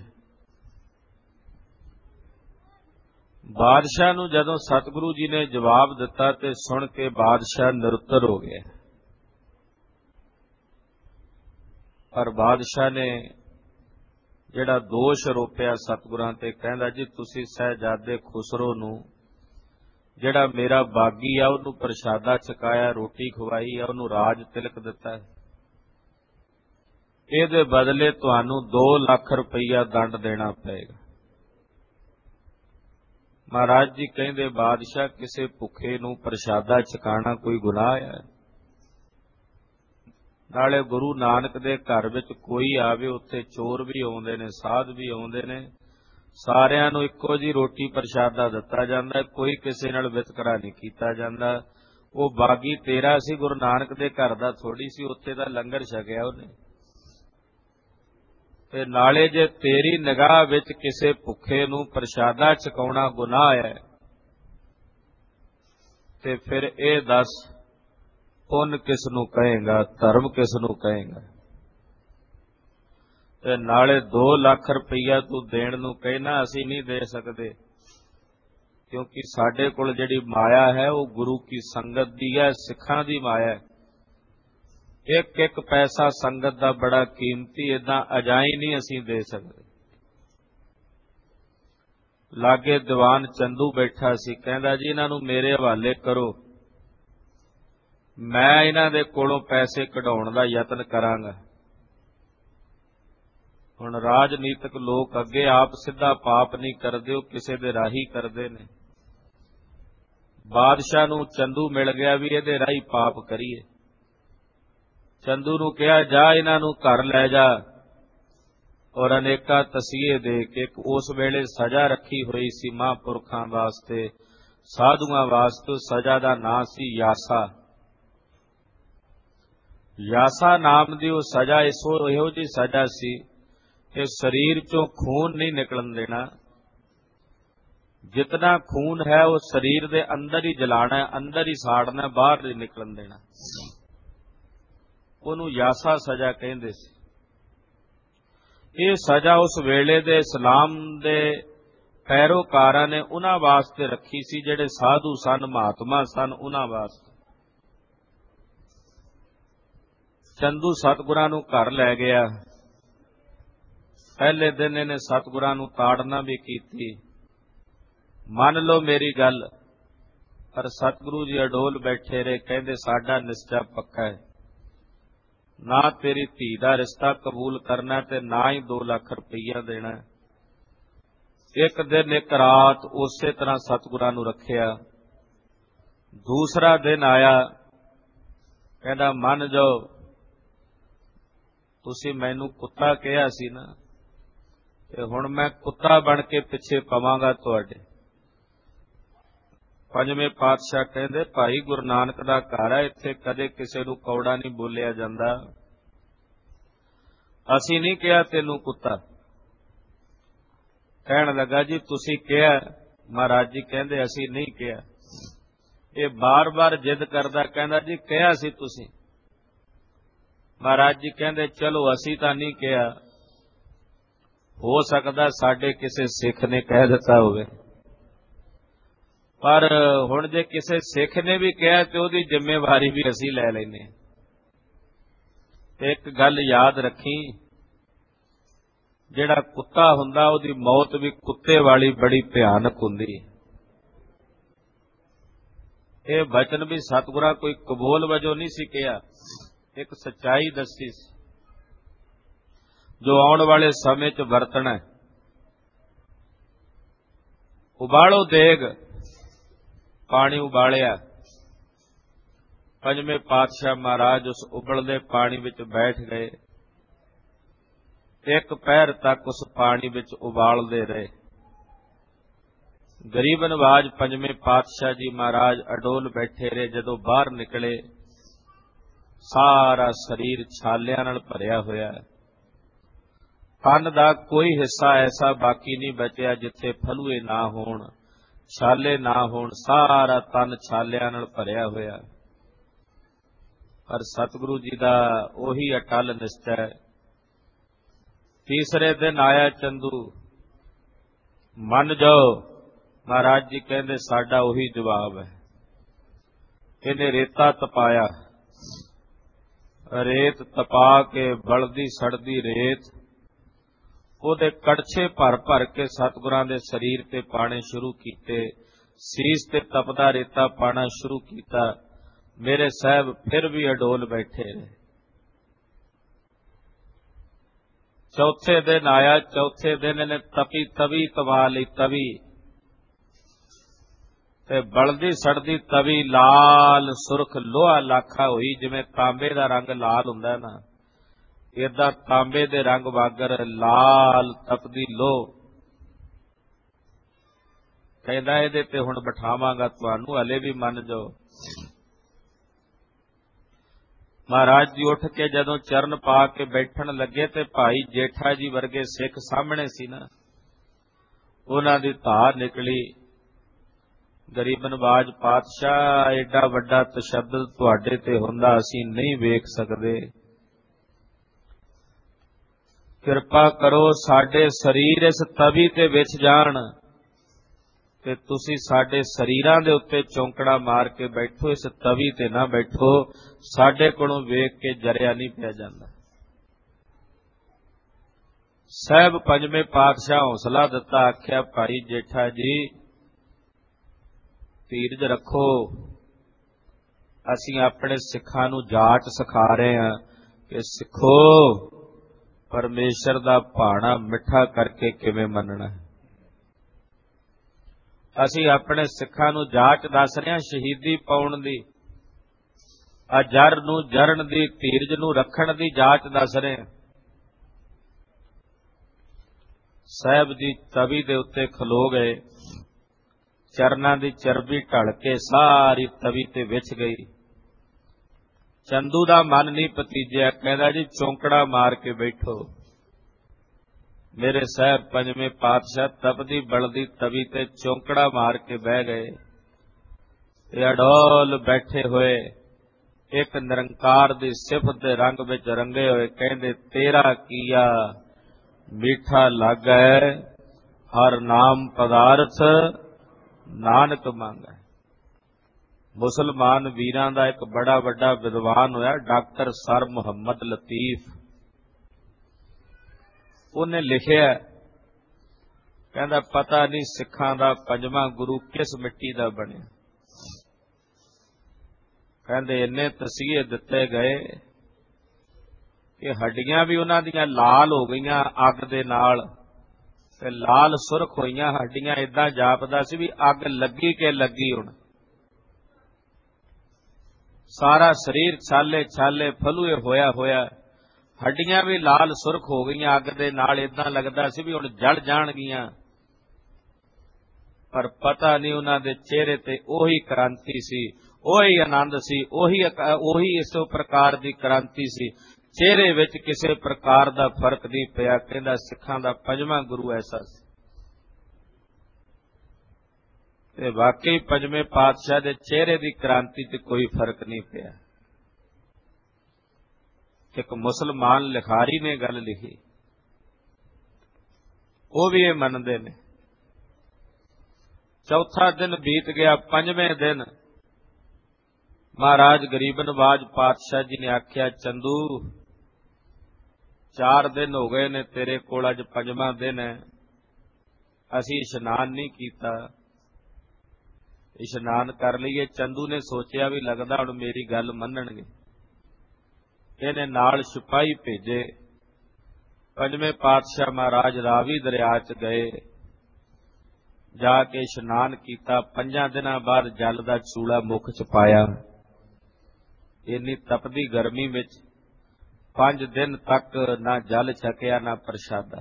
ਬਾਦਸ਼ਾਹ ਨੂੰ ਜਦੋਂ ਸਤਿਗੁਰੂ ਜੀ ਨੇ ਜਵਾਬ ਦਿੱਤਾ ਤੇ ਸੁਣ ਕੇ ਬਾਦਸ਼ਾਹ ਨਿਰੁੱਤਰ ਹੋ ਗਿਆ। ਪਰ ਬਾਦਸ਼ਾਹ ਨੇ ਜਿਹੜਾ ਦੋਸ਼ ਰੋਪਿਆ ਸਤਿਗੁਰਾਂ ਤੇ, ਕਹਿੰਦਾ ਜੀ ਤੁਸੀਂ ਸਹਿਜਾਦੇ ਖੁਸਰੋ ਨੂੰ, ਜਿਹੜਾ ਮੇਰਾ ਬਾਗੀ ਆ ਉਹਨੂੰ ਪ੍ਰਸ਼ਾਦਾ ਛਕਾਇਆ, ਰੋਟੀ ਖਵਾਈ ਆ, ਉਹਨੂੰ ਰਾਜ ਤਿਲਕ ਦਿੱਤਾ ਹੈ, ਇਹਦੇ ਬਦਲੇ ਤੁਹਾਨੂੰ ਦੋ ਲੱਖ ਰੁਪਈਆ ਦੰਡ ਦੇਣਾ ਪਏਗਾ। ਮਹਾਰਾਜ ਜੀ ਕਹਿੰਦੇ, ਬਾਦਸ਼ਾਹ ਕਿਸੇ ਭੁੱਖੇ ਨੂੰ ਪ੍ਰਸ਼ਾਦਾ ਛਕਾਣਾ ਕੋਈ ਗੁਨਾਹ ਹੈ? ਨਾਲੇ ਗੁਰੂ ਨਾਨਕ ਦੇ ਘਰ ਵਿੱਚ ਕੋਈ ਆਵੇ, ਉੱਥੇ ਚੋਰ ਵੀ ਆਉਂਦੇ ਨੇ, ਸਾਧ ਵੀ ਆਉਂਦੇ ਨੇ, ਸਾਰਿਆਂ ਨੂੰ ਇੱਕੋ ਜੀ ਰੋਟੀ ਪ੍ਰਸ਼ਾਦਾ ਦਿੱਤਾ ਜਾਂਦਾ, ਕੋਈ ਕਿਸੇ ਨਾਲ ਵਿਤਕਰਾ ਨਹੀਂ ਕੀਤਾ ਜਾਂਦਾ। ਉਹ ਬਾਗੀ ਤੇਰਾ ਸੀ, ਗੁਰੂ ਨਾਨਕ ਦੇ ਘਰ ਦਾ ਥੋੜੀ ਸੀ, ਉੱਥੇ ਦਾ ਲੰਗਰ ਛਕਿਆ ਉਹਨੇ। ਤੇ ਨਾਲੇ ਜੇ ਤੇਰੀ ਨਿਗਾਹ ਵਿੱਚ ਕਿਸੇ ਭੁੱਖੇ ਨੂੰ ਪ੍ਰਸ਼ਾਦਾ ਛਕਾਉਣਾ ਗੁਨਾਹ ਹੈ, ਤੇ ਫਿਰ ਇਹ ਦੱਸ ਪੁੰਨ ਕਿਸ ਨੂੰ ਕਹੇਗਾ, ਧਰਮ ਕਿਸ ਨੂੰ ਕਹੇਗਾ? ਤੇ ਨਾਲੇ ਦੋ ਲੱਖ ਰੁਪਈਆ ਤੂੰ ਦੇਣ ਨੂੰ ਕਹਿਣਾ, ਅਸੀਂ ਨਹੀਂ ਦੇ ਸਕਦੇ, ਕਿਉਂਕਿ ਸਾਡੇ ਕੋਲ ਜਿਹੜੀ ਮਾਇਆ ਹੈ ਉਹ ਗੁਰੂ ਕੀ ਸੰਗਤ ਦੀ ਹੈ, ਸਿੱਖਾਂ ਦੀ ਮਾਇਆ ਹੈ। ਇੱਕ ਇੱਕ ਪੈਸਾ ਸੰਗਤ ਦਾ ਬੜਾ ਕੀਮਤੀ, ਏਦਾਂ ਅਜਾਈ ਨਹੀਂ ਅਸੀਂ ਦੇ ਸਕਦੇ। ਲਾਗੇ ਦੀਵਾਨ ਚੰਦੂ ਬੈਠਾ ਸੀ। ਕਹਿੰਦਾ ਜੀ ਇਹਨਾਂ ਨੂੰ ਮੇਰੇ ਹਵਾਲੇ ਕਰੋ, ਮੈਂ ਇਹਨਾਂ ਦੇ ਕੋਲੋਂ ਪੈਸੇ ਕਢਾਉਣ ਦਾ ਯਤਨ ਕਰਾਂਗਾ। ਹੁਣ ਰਾਜਨੀਤਿਕ ਲੋਕ ਅੱਗੇ ਆਪ ਸਿੱਧਾ ਪਾਪ ਨਹੀਂ ਕਰਦੇ, ਉਹ ਕਿਸੇ ਦੇ ਰਾਹੀ ਕਰਦੇ ਨੇ। ਬਾਦਸ਼ਾਹ ਨੂੰ ਚੰਦੂ ਮਿਲ ਗਿਆ ਵੀ ਇਹਦੇ ਰਾਹੀਂ ਪਾਪ ਕਰੀਏ। ਚੰਦੂ ਨੂੰ ਕਿਹਾ ਜਾ ਇਹਨਾਂ ਨੂੰ ਘਰ ਲੈ ਜਾ ਔਰ ਅਨੇਕਾਂ ਤਸੀਹੇ ਦੇ ਕੇ। ਇੱਕ ਉਸ ਵੇਲੇ ਸਜ਼ਾ ਰੱਖੀ ਹੋਈ ਸੀ ਮਹਾਂਪੁਰਖਾਂ ਵਾਸਤੇ, ਸਾਧੂਆਂ ਵਾਸਤੇ। ਸਜ਼ਾ ਦਾ ਨਾਂ ਸੀ ਯਾਸਾ। ਯਾਸਾ ਨਾਮ ਦੀ ਉਹ ਸਜ਼ਾ ਇਹੋ ਇਹੋ ਜਿਹੀ ਸਜ਼ਾ ਸੀ ਕਿ ਸਰੀਰ ਚੋਂ ਖੂਨ ਨਹੀਂ ਨਿਕਲਣ ਦੇਣਾ। ਜਿਤਨਾ ਖੂਨ ਹੈ ਉਹ ਸਰੀਰ ਦੇ ਅੰਦਰ ਹੀ ਜਲਾਣਾ, ਅੰਦਰ ਹੀ ਸਾੜਨਾ, ਬਾਹਰ ਨਹੀਂ ਨਿਕਲਣ ਦੇਣਾ। ਉਹਨੂੰ ਯਾਸਾ ਸਜ਼ਾ ਕਹਿੰਦੇ ਸੀ। ਇਹ ਸਜ਼ਾ ਉਸ ਵੇਲੇ ਦੇ ਇਸਲਾਮ ਦੇ ਪੈਰੋਕਾਰਾਂ ਨੇ ਉਹਨਾਂ ਵਾਸਤੇ ਰੱਖੀ ਸੀ ਜਿਹੜੇ ਸਾਧੂ ਸਨ, ਮਹਾਤਮਾ ਸਨ, ਉਹਨਾਂ ਵਾਸਤੇ। ਚੰਦੂ ਸਤਿਗੁਰਾਂ ਨੂੰ ਘਰ ਲੈ ਗਿਆ। ਪਹਿਲੇ ਦਿਨ ਇਹਨੇ ਸਤਿਗੁਰਾਂ ਨੂੰ ਤਾੜਨਾ ਵੀ ਕੀਤੀ, ਮੰਨ ਲਓ ਮੇਰੀ ਗੱਲ। ਪਰ ਸਤਿਗੁਰੂ ਜੀ ਅਡੋਲ ਬੈਠੇ ਰਹੇ, ਕਹਿੰਦੇ ਸਾਡਾ ਨਿਸ਼ਚਾ ਪੱਕਾ ਹੈ, ਨਾ ਤੇਰੀ ਧੀ ਦਾ ਰਿਸ਼ਤਾ ਕਬੂਲ ਕਰਨਾ ਤੇ ਨਾ ਹੀ ਦੋ ਲੱਖ ਰੁਪਈਆ ਦੇਣਾ। ਇੱਕ ਦਿਨ ਇੱਕ ਰਾਤ ਉਸੇ ਤਰ੍ਹਾਂ ਸਤਿਗੁਰਾਂ ਨੂੰ ਰੱਖਿਆ। ਦੂਸਰਾ ਦਿਨ ਆਇਆ, ਕਹਿੰਦਾ ਮੰਨ ਜਾਓ, ਤੁਸੀਂ ਮੈਨੂੰ ਕੁੱਤਾ ਕਿਹਾ ਸੀ ਨਾ, ਤੇ ਹੁਣ ਮੈਂ ਕੁੱਤਾ ਬਣ ਕੇ ਪਿੱਛੇ ਪਵਾਂਗਾ ਤੁਹਾਡੇ। ਪੰਜਵੇਂ ਪਾਤਸ਼ਾਹ ਕਹਿੰਦੇ ਭਾਈ ਗੁਰੂ ਨਾਨਕ ਦਾ ਘਰ ਹੈ, ਇੱਥੇ ਕਦੇ ਕਿਸੇ ਨੂੰ ਕੌੜਾ ਨਹੀਂ ਬੋਲਿਆ ਜਾਂਦਾ। ਅਸੀਂ ਨਹੀਂ ਕਿਹਾ ਤੈਨੂੰ ਕੁੱਤਾ। ਕਹਿਣ ਲੱਗਾ ਜੀ ਤੁਸੀਂ ਕਿਹਾ। ਮਹਾਰਾਜ ਜੀ ਕਹਿੰਦੇ ਅਸੀਂ ਨਹੀਂ ਕਿਹਾ। ਇਹ ਬਾਰ-ਬਾਰ ਜਿੱਦ ਕਰਦਾ, ਕਹਿੰਦਾ ਜੀ ਕਿਹਾ ਸੀ ਤੁਸੀਂ। ਮਹਾਰਾਜ ਜੀ ਕਹਿੰਦੇ ਚਲੋ ਅਸੀਂ ਤਾਂ ਨਹੀਂ ਕਿਹਾ, ਹੋ ਸਕਦਾ ਸਾਡੇ ਕਿਸੇ ਸਿੱਖ ਨੇ ਕਹਿ ਦਿੱਤਾ ਹੋਵੇ, ਪਰ ਹੁਣ ਜੇ ਕਿਸੇ ਸਿੱਖ ਨੇ ਵੀ ਕਿਹਾ ਤੇ ਉਹਦੀ ਜ਼ਿੰਮੇਵਾਰੀ ਵੀ ਅਸੀਂ ਲੈ ਲੈਂਦੇ ਹਾਂ। ਤੇ ਇੱਕ ਗੱਲ ਯਾਦ ਰੱਖੀ, ਜਿਹੜਾ ਕੁੱਤਾ ਹੁੰਦਾ ਉਹਦੀ ਮੌਤ ਵੀ ਕੁੱਤੇ ਵਾਲੀ ਬੜੀ ਭਿਆਨਕ ਹੁੰਦੀ ਹੈ। ਇਹ ਬਚਨ ਵੀ ਸਤਿਗੁਰਾਂ ਕੋਈ ਕਬੂਲ ਵਜੋਂ ਨਹੀਂ ਸੀ ਕਿਹਾ, ਇੱਕ ਸੱਚਾਈ ਦੱਸੀ ਸੀ ਜੋ ਆਉਣ ਵਾਲੇ ਸਮੇਂ 'ਚ ਵਰਤਣਾ। ਉਬਾਲੋ ਦੇਗ, ਪਾਣੀ ਉਬਾਲਿਆ। ਪੰਜਵੇਂ ਪਾਤਸ਼ਾਹ ਮਹਾਰਾਜ ਉਸ ਉਬਲਦੇ ਪਾਣੀ ਵਿੱਚ ਬੈਠ ਗਏ। ਇੱਕ ਪਹਿਰ ਤੱਕ ਉਸ ਪਾਣੀ ਵਿੱਚ ਉਬਾਲਦੇ ਰਹੇ। ਗਰੀਬ ਨਵਾਜ ਪੰਜਵੇਂ ਪਾਤਸ਼ਾਹ ਜੀ ਮਹਾਰਾਜ ਅਡੋਲ ਬੈਠੇ ਰਹੇ। ਜਦੋਂ ਬਾਹਰ ਨਿਕਲੇ, ਸਾਰਾ ਸਰੀਰ ਛਾਲਿਆਂ ਨਾਲ ਭਰਿਆ ਹੋਇਆ ਹੈ। ਤਨ ਦਾ ਕੋਈ ਹਿੱਸਾ ਐਸਾ ਬਾਕੀ ਨਹੀਂ ਬਚਿਆ ਜਿੱਥੇ ਫਲੂਏ ਨਾ ਹੋਣ, ਛਾਲੇ ਨਾ ਹੋਣ। ਸਾਰਾ ਤਨ ਛਾਲਿਆਂ ਨਾਲ ਭਰਿਆ ਹੋਇਆ। ਪਰ ਸਤਿਗੁਰੂ ਜੀ ਦਾ ਉਹੀ ਅਟਲ ਨਿਸ਼ਚਾ ਹੈ। ਤੀਸਰੇ ਦਿਨ ਆਇਆ ਚੰਦੂ, ਮੰਨ ਜਾਓ। ਮਹਾਰਾਜ ਜੀ ਕਹਿੰਦੇ ਸਾਡਾ ਉਹੀ ਜਵਾਬ ਹੈ। ਇਹਨੇ ਰੇਤਾ ਤਪਾਇਆ। ਰੇਤ ਤਪਾ ਕੇ ਬਲਦੀ ਸੜਦੀ ਰੇਤ ਉਹਦੇ ਕੜਛੇ ਭਰ ਭਰ ਕੇ ਸਤਿਗੁਰਾਂ ਦੇ ਸਰੀਰ ਤੇ ਪਾਣੇ ਸ਼ੁਰੂ ਕੀਤੇ। ਸੀਸ ਤੇ ਤਪਦਾ ਰੇਤਾ ਪਾਣਾ ਸ਼ੁਰੂ ਕੀਤਾ। ਮੇਰੇ ਸਾਹਿਬ ਫਿਰ ਵੀ ਅਡੋਲ ਬੈਠੇ ਰਹੇ। ਚੌਥੇ ਦਿਨ ਆਇਆ। ਚੌਥੇ ਦਿਨ ਇਹਨੇ ਤਪੀ ਤਵੀ ਤਵਾ ਲਈ। ਤਵੀ ਤੇ ਬਲਦੀ ਸੜਦੀ ਤਵੀ ਲਾਲ ਸੁਰਖ ਲੋਹਾ ਲਾਖਾ ਹੋਈ। ਜਿਵੇਂ ਤਾਂਬੇ ਦਾ ਰੰਗ ਲਾਲ ਹੁੰਦਾ ਨਾ, ਏਦਾਂ ਤਾਂਬੇ ਦੇ ਰੰਗ ਵਾਂਗਰ ਲਾਲ ਤਪਦੀ ਲੋਹ। ਕਹਿੰਦਾ ਇਹਦੇ ਤੇ ਹੁਣ ਬਿਠਾਵਾਂਗਾ ਤੁਹਾਨੂੰ, ਹਲੇ ਵੀ ਮੰਨ ਜਾਓ। ਮਹਾਰਾਜ ਜੀ ਉੱਠ ਕੇ ਜਦੋਂ ਚਰਨ ਪਾ ਕੇ ਬੈਠਣ ਲੱਗੇ ਤੇ ਭਾਈ ਜੇਠਾ ਜੀ ਵਰਗੇ ਸਿੱਖ ਸਾਹਮਣੇ ਸੀ ਨਾ, ਉਹਨਾਂ ਦੀ ਧਾਰ ਨਿਕਲੀ। ਗਰੀਬ ਨਵਾਜ ਪਾਤਸ਼ਾਹ, ਏਡਾ ਵੱਡਾ ਤਸ਼ੱਦਦ ਤੁਹਾਡੇ ਤੇ ਹੁੰਦਾ ਅਸੀਂ ਨਹੀਂ ਵੇਖ ਸਕਦੇ। ਕਿਰਪਾ ਕਰੋ ਸਾਡੇ ਸਰੀਰ ਇਸ ਤਵੀ ਤੇ ਵਿਛ ਜਾਣ ਤੇ ਤੁਸੀਂ ਸਾਡੇ ਸਰੀਰਾਂ ਦੇ ਉੱਤੇ ਚੌਂਕੜਾ ਮਾਰ ਕੇ ਬੈਠੋ, ਇਸ ਤਵੀ ਤੇ ਨਾ ਬੈਠੋ। ਸਾਡੇ ਕੋਲੋਂ ਵੇਖ ਕੇ ਜਰਿਆ ਨਹੀਂ ਪਿਆ ਜਾਂਦਾ। ਸਾਹਿਬ ਪੰਜਵੇਂ ਪਾਤਸ਼ਾਹ ਹੌਸਲਾ ਦਿੱਤਾ, ਆਖਿਆ ਭਾਈ ਜੇਠਾ ਜੀ ਧੀਰਜ ਰੱਖੋ, ਅਸੀਂ ਆਪਣੇ ਸਿੱਖਾਂ ਨੂੰ ਜਾਚ ਸਿਖਾ ਰਹੇ ਹਾਂ ਕਿ ਸਿੱਖੋ ਪਰਮੇਸ਼ਰ ਦਾ ਭਾਣਾ ਮਿੱਠਾ ਕਰਕੇ ਕਿਵੇਂ ਮੰਨਣਾ ਹੈ। ਅਸੀਂ ਆਪਣੇ ਸਿੱਖਾਂ ਨੂੰ ਜਾਚ ਦੱਸ ਰਹੇ ਹਾਂ ਸ਼ਹੀਦੀ ਪਾਉਣ ਦੀ, ਆ ਜਰ ਨੂੰ ਜਰਨ ਦੀ, ਧੀਰਜ ਨੂੰ ਰੱਖਣ ਦੀ ਜਾਚ ਦੱਸ ਰਹੇ ਹਾਂ। ਸਾਹਿਬ ਜੀ ਤਵੀ ਦੇ ਉੱਤੇ ਖਲੋ ਗਏ, ਚਰਨਾਂ ਦੀ ਚਰਬੀ ਢਲ ਕੇ ਸਾਰੀ ਤਵੀ ਤੇ ਵਿਛ ਗਈ। ਚੰਦੂ ਦਾ ਮਨ ਨਹੀਂ ਭਤੀਜਿਆ, ਕਹਿੰਦਾ ਜੀ ਚੌਂਕੜਾ ਮਾਰ ਕੇ ਬੈਠੋ। ਮੇਰੇ ਸਾਹਿਬ ਪੰਜਵੇਂ ਪਾਤਸ਼ਾਹ ਤਪਦੀ ਬਲਦੀ ਤਵੀ ਤੇ ਚੌਂਕੜਾ ਮਾਰ ਕੇ ਬਹਿ ਗਏ ਤੇ ਅਡੋਲ ਬੈਠੇ ਹੋਏ ਇੱਕ ਨਿਰੰਕਾਰ ਦੀ ਸਿਫਤ ਦੇ ਰੰਗ ਵਿੱਚ ਰੰਗੇ ਹੋਏ ਕਹਿੰਦੇ, ਤੇਰਾ ਕੀਆ ਮੀਠਾ ਲੱਗੈ, ਹਰ ਨਾਮ ਪਦਾਰਥ ਨਾਨਕ ਮੰਗੈ। ਮੁਸਲਮਾਨ ਵੀਰਾਂ ਦਾ ਇੱਕ ਬੜਾ ਵੱਡਾ ਵਿਦਵਾਨ ਹੋਇਆ ਡਾਕਟਰ ਸਰ ਮੁਹੰਮਦ ਲਤੀਫ। ਉਹਨੇ ਲਿਖਿਆ, ਕਹਿੰਦਾ ਪਤਾ ਨਹੀਂ ਸਿੱਖਾਂ ਦਾ ਪੰਜਵਾਂ ਗੁਰੂ ਕਿਸ ਮਿੱਟੀ ਦਾ ਬਣਿਆ। ਕਹਿੰਦੇ ਇੰਨੇ ਤਸੀਹੇ ਦਿੱਤੇ ਗਏ ਕਿ ਹੱਡੀਆਂ ਵੀ ਉਹਨਾਂ ਦੀਆਂ ਲਾਲ ਹੋ ਗਈਆਂ ਅੱਗ ਦੇ ਨਾਲ, ਤੇ ਲਾਲ ਸੁਰਖ ਹੋਈਆਂ ਹੱਡੀਆਂ। ਏਦਾਂ ਜਾਪਦਾ ਸੀ ਵੀ ਅੱਗ ਲੱਗੀ ਕਿ ਲੱਗੀ ਹੁਣ। ਸਾਰਾ ਸਰੀਰ ਛਾਲੇ ਛਾਲੇ ਫਲੂਏ ਹੋਇਆ ਹੋਇਆ, ਹੱਡੀਆਂ ਵੀ ਲਾਲ ਸੁਰਖ ਹੋ ਗਈਆਂ ਅੱਗ ਦੇ ਨਾਲ। ਏਦਾਂ ਲੱਗਦਾ ਸੀ ਵੀ ਹੁਣ ਜਲ ਜਾਣਗੀਆਂ। ਪਰ ਪਤਾ ਨਹੀਂ ਉਹਨਾਂ ਦੇ ਚਿਹਰੇ ਤੇ ਉਹੀ ਕ੍ਰਾਂਤੀ ਸੀ, ਉਹੀ ਆਨੰਦ ਸੀ, ਉਹੀ ਉਹੀ ਇਸ ਪ੍ਰਕਾਰ ਦੀ ਕ੍ਰਾਂਤੀ ਸੀ। ਚਿਹਰੇ ਵਿੱਚ ਕਿਸੇ ਪ੍ਰਕਾਰ ਦਾ ਫਰਕ ਨਹੀਂ ਪਿਆ। ਕਹਿੰਦਾ ਸਿੱਖਾਂ ਦਾ ਪੰਜਵਾਂ ਗੁਰੂ ਐਸਾ ਸੀ। ਤੇ ਵਾਕਈ ਪੰਜਵੇਂ ਪਾਤਸ਼ਾਹ ਦੇ ਚਿਹਰੇ ਦੀ ਕ੍ਰਾਂਤੀ ਤੇ ਕੋਈ ਫਰਕ ਨਹੀਂ ਪਿਆ। ਇੱਕ ਮੁਸਲਮਾਨ ਲਿਖਾਰੀ ਨੇ ਗੱਲ ਲਿਖੀ, ਉਹ ਵੀ ਇਹ ਮੰਨਦੇ ਨੇ। ਚੌਥਾ ਦਿਨ ਬੀਤ ਗਿਆ, ਪੰਜਵੇਂ ਦਿਨ ਮਹਾਰਾਜ ਗਰੀਬ ਨਵਾਜ ਪਾਤਸ਼ਾਹ ਜੀ ਨੇ ਆਖਿਆ, ਚੰਦੂ ਚਾਰ ਦਿਨ ਹੋ ਗਏ ਨੇ ਤੇਰੇ ਕੋਲ, ਅੱਜ ਪੰਜਵਾਂ ਦਿਨ ਹੈ, ਅਸੀਂ ਇਸ਼ਨਾਨ ਨਹੀਂ ਕੀਤਾ, ਇਸ਼ਨਾਨ ਕਰ ਲਈਏ। ਚੰਦੂ ਨੇ ਸੋਚਿਆ ਵੀ ਲੱਗਦਾ ਹੁਣ ਮੇਰੀ ਗੱਲ ਮੰਨਣਗੇ। ਇਹਨੇ ਨਾਲ ਸਿਪਾਹੀ ਭੇਜੇ। ਪੰਜਵੇਂ ਪਾਤਸ਼ਾਹ ਮਹਾਰਾਜ ਰਾਵੀ ਦਰਿਆ 'ਚ ਗਏ, ਜਾ ਕੇ ਇਸ਼ਨਾਨ ਕੀਤਾ। ਪੰਜਾਂ ਦਿਨਾਂ ਬਾਅਦ ਜਲ ਦਾ ਚੂਲਾ ਮੁੱਖ 'ਚ ਪਾਇਆ। ਇੰਨੀ ਤਪਦੀ ਗਰਮੀ ਵਿੱਚ ਪੰਜ ਦਿਨ ਤੱਕ ਨਾ ਜਲ ਛਕਿਆ ਨਾ ਪ੍ਰਸ਼ਾਦਾ।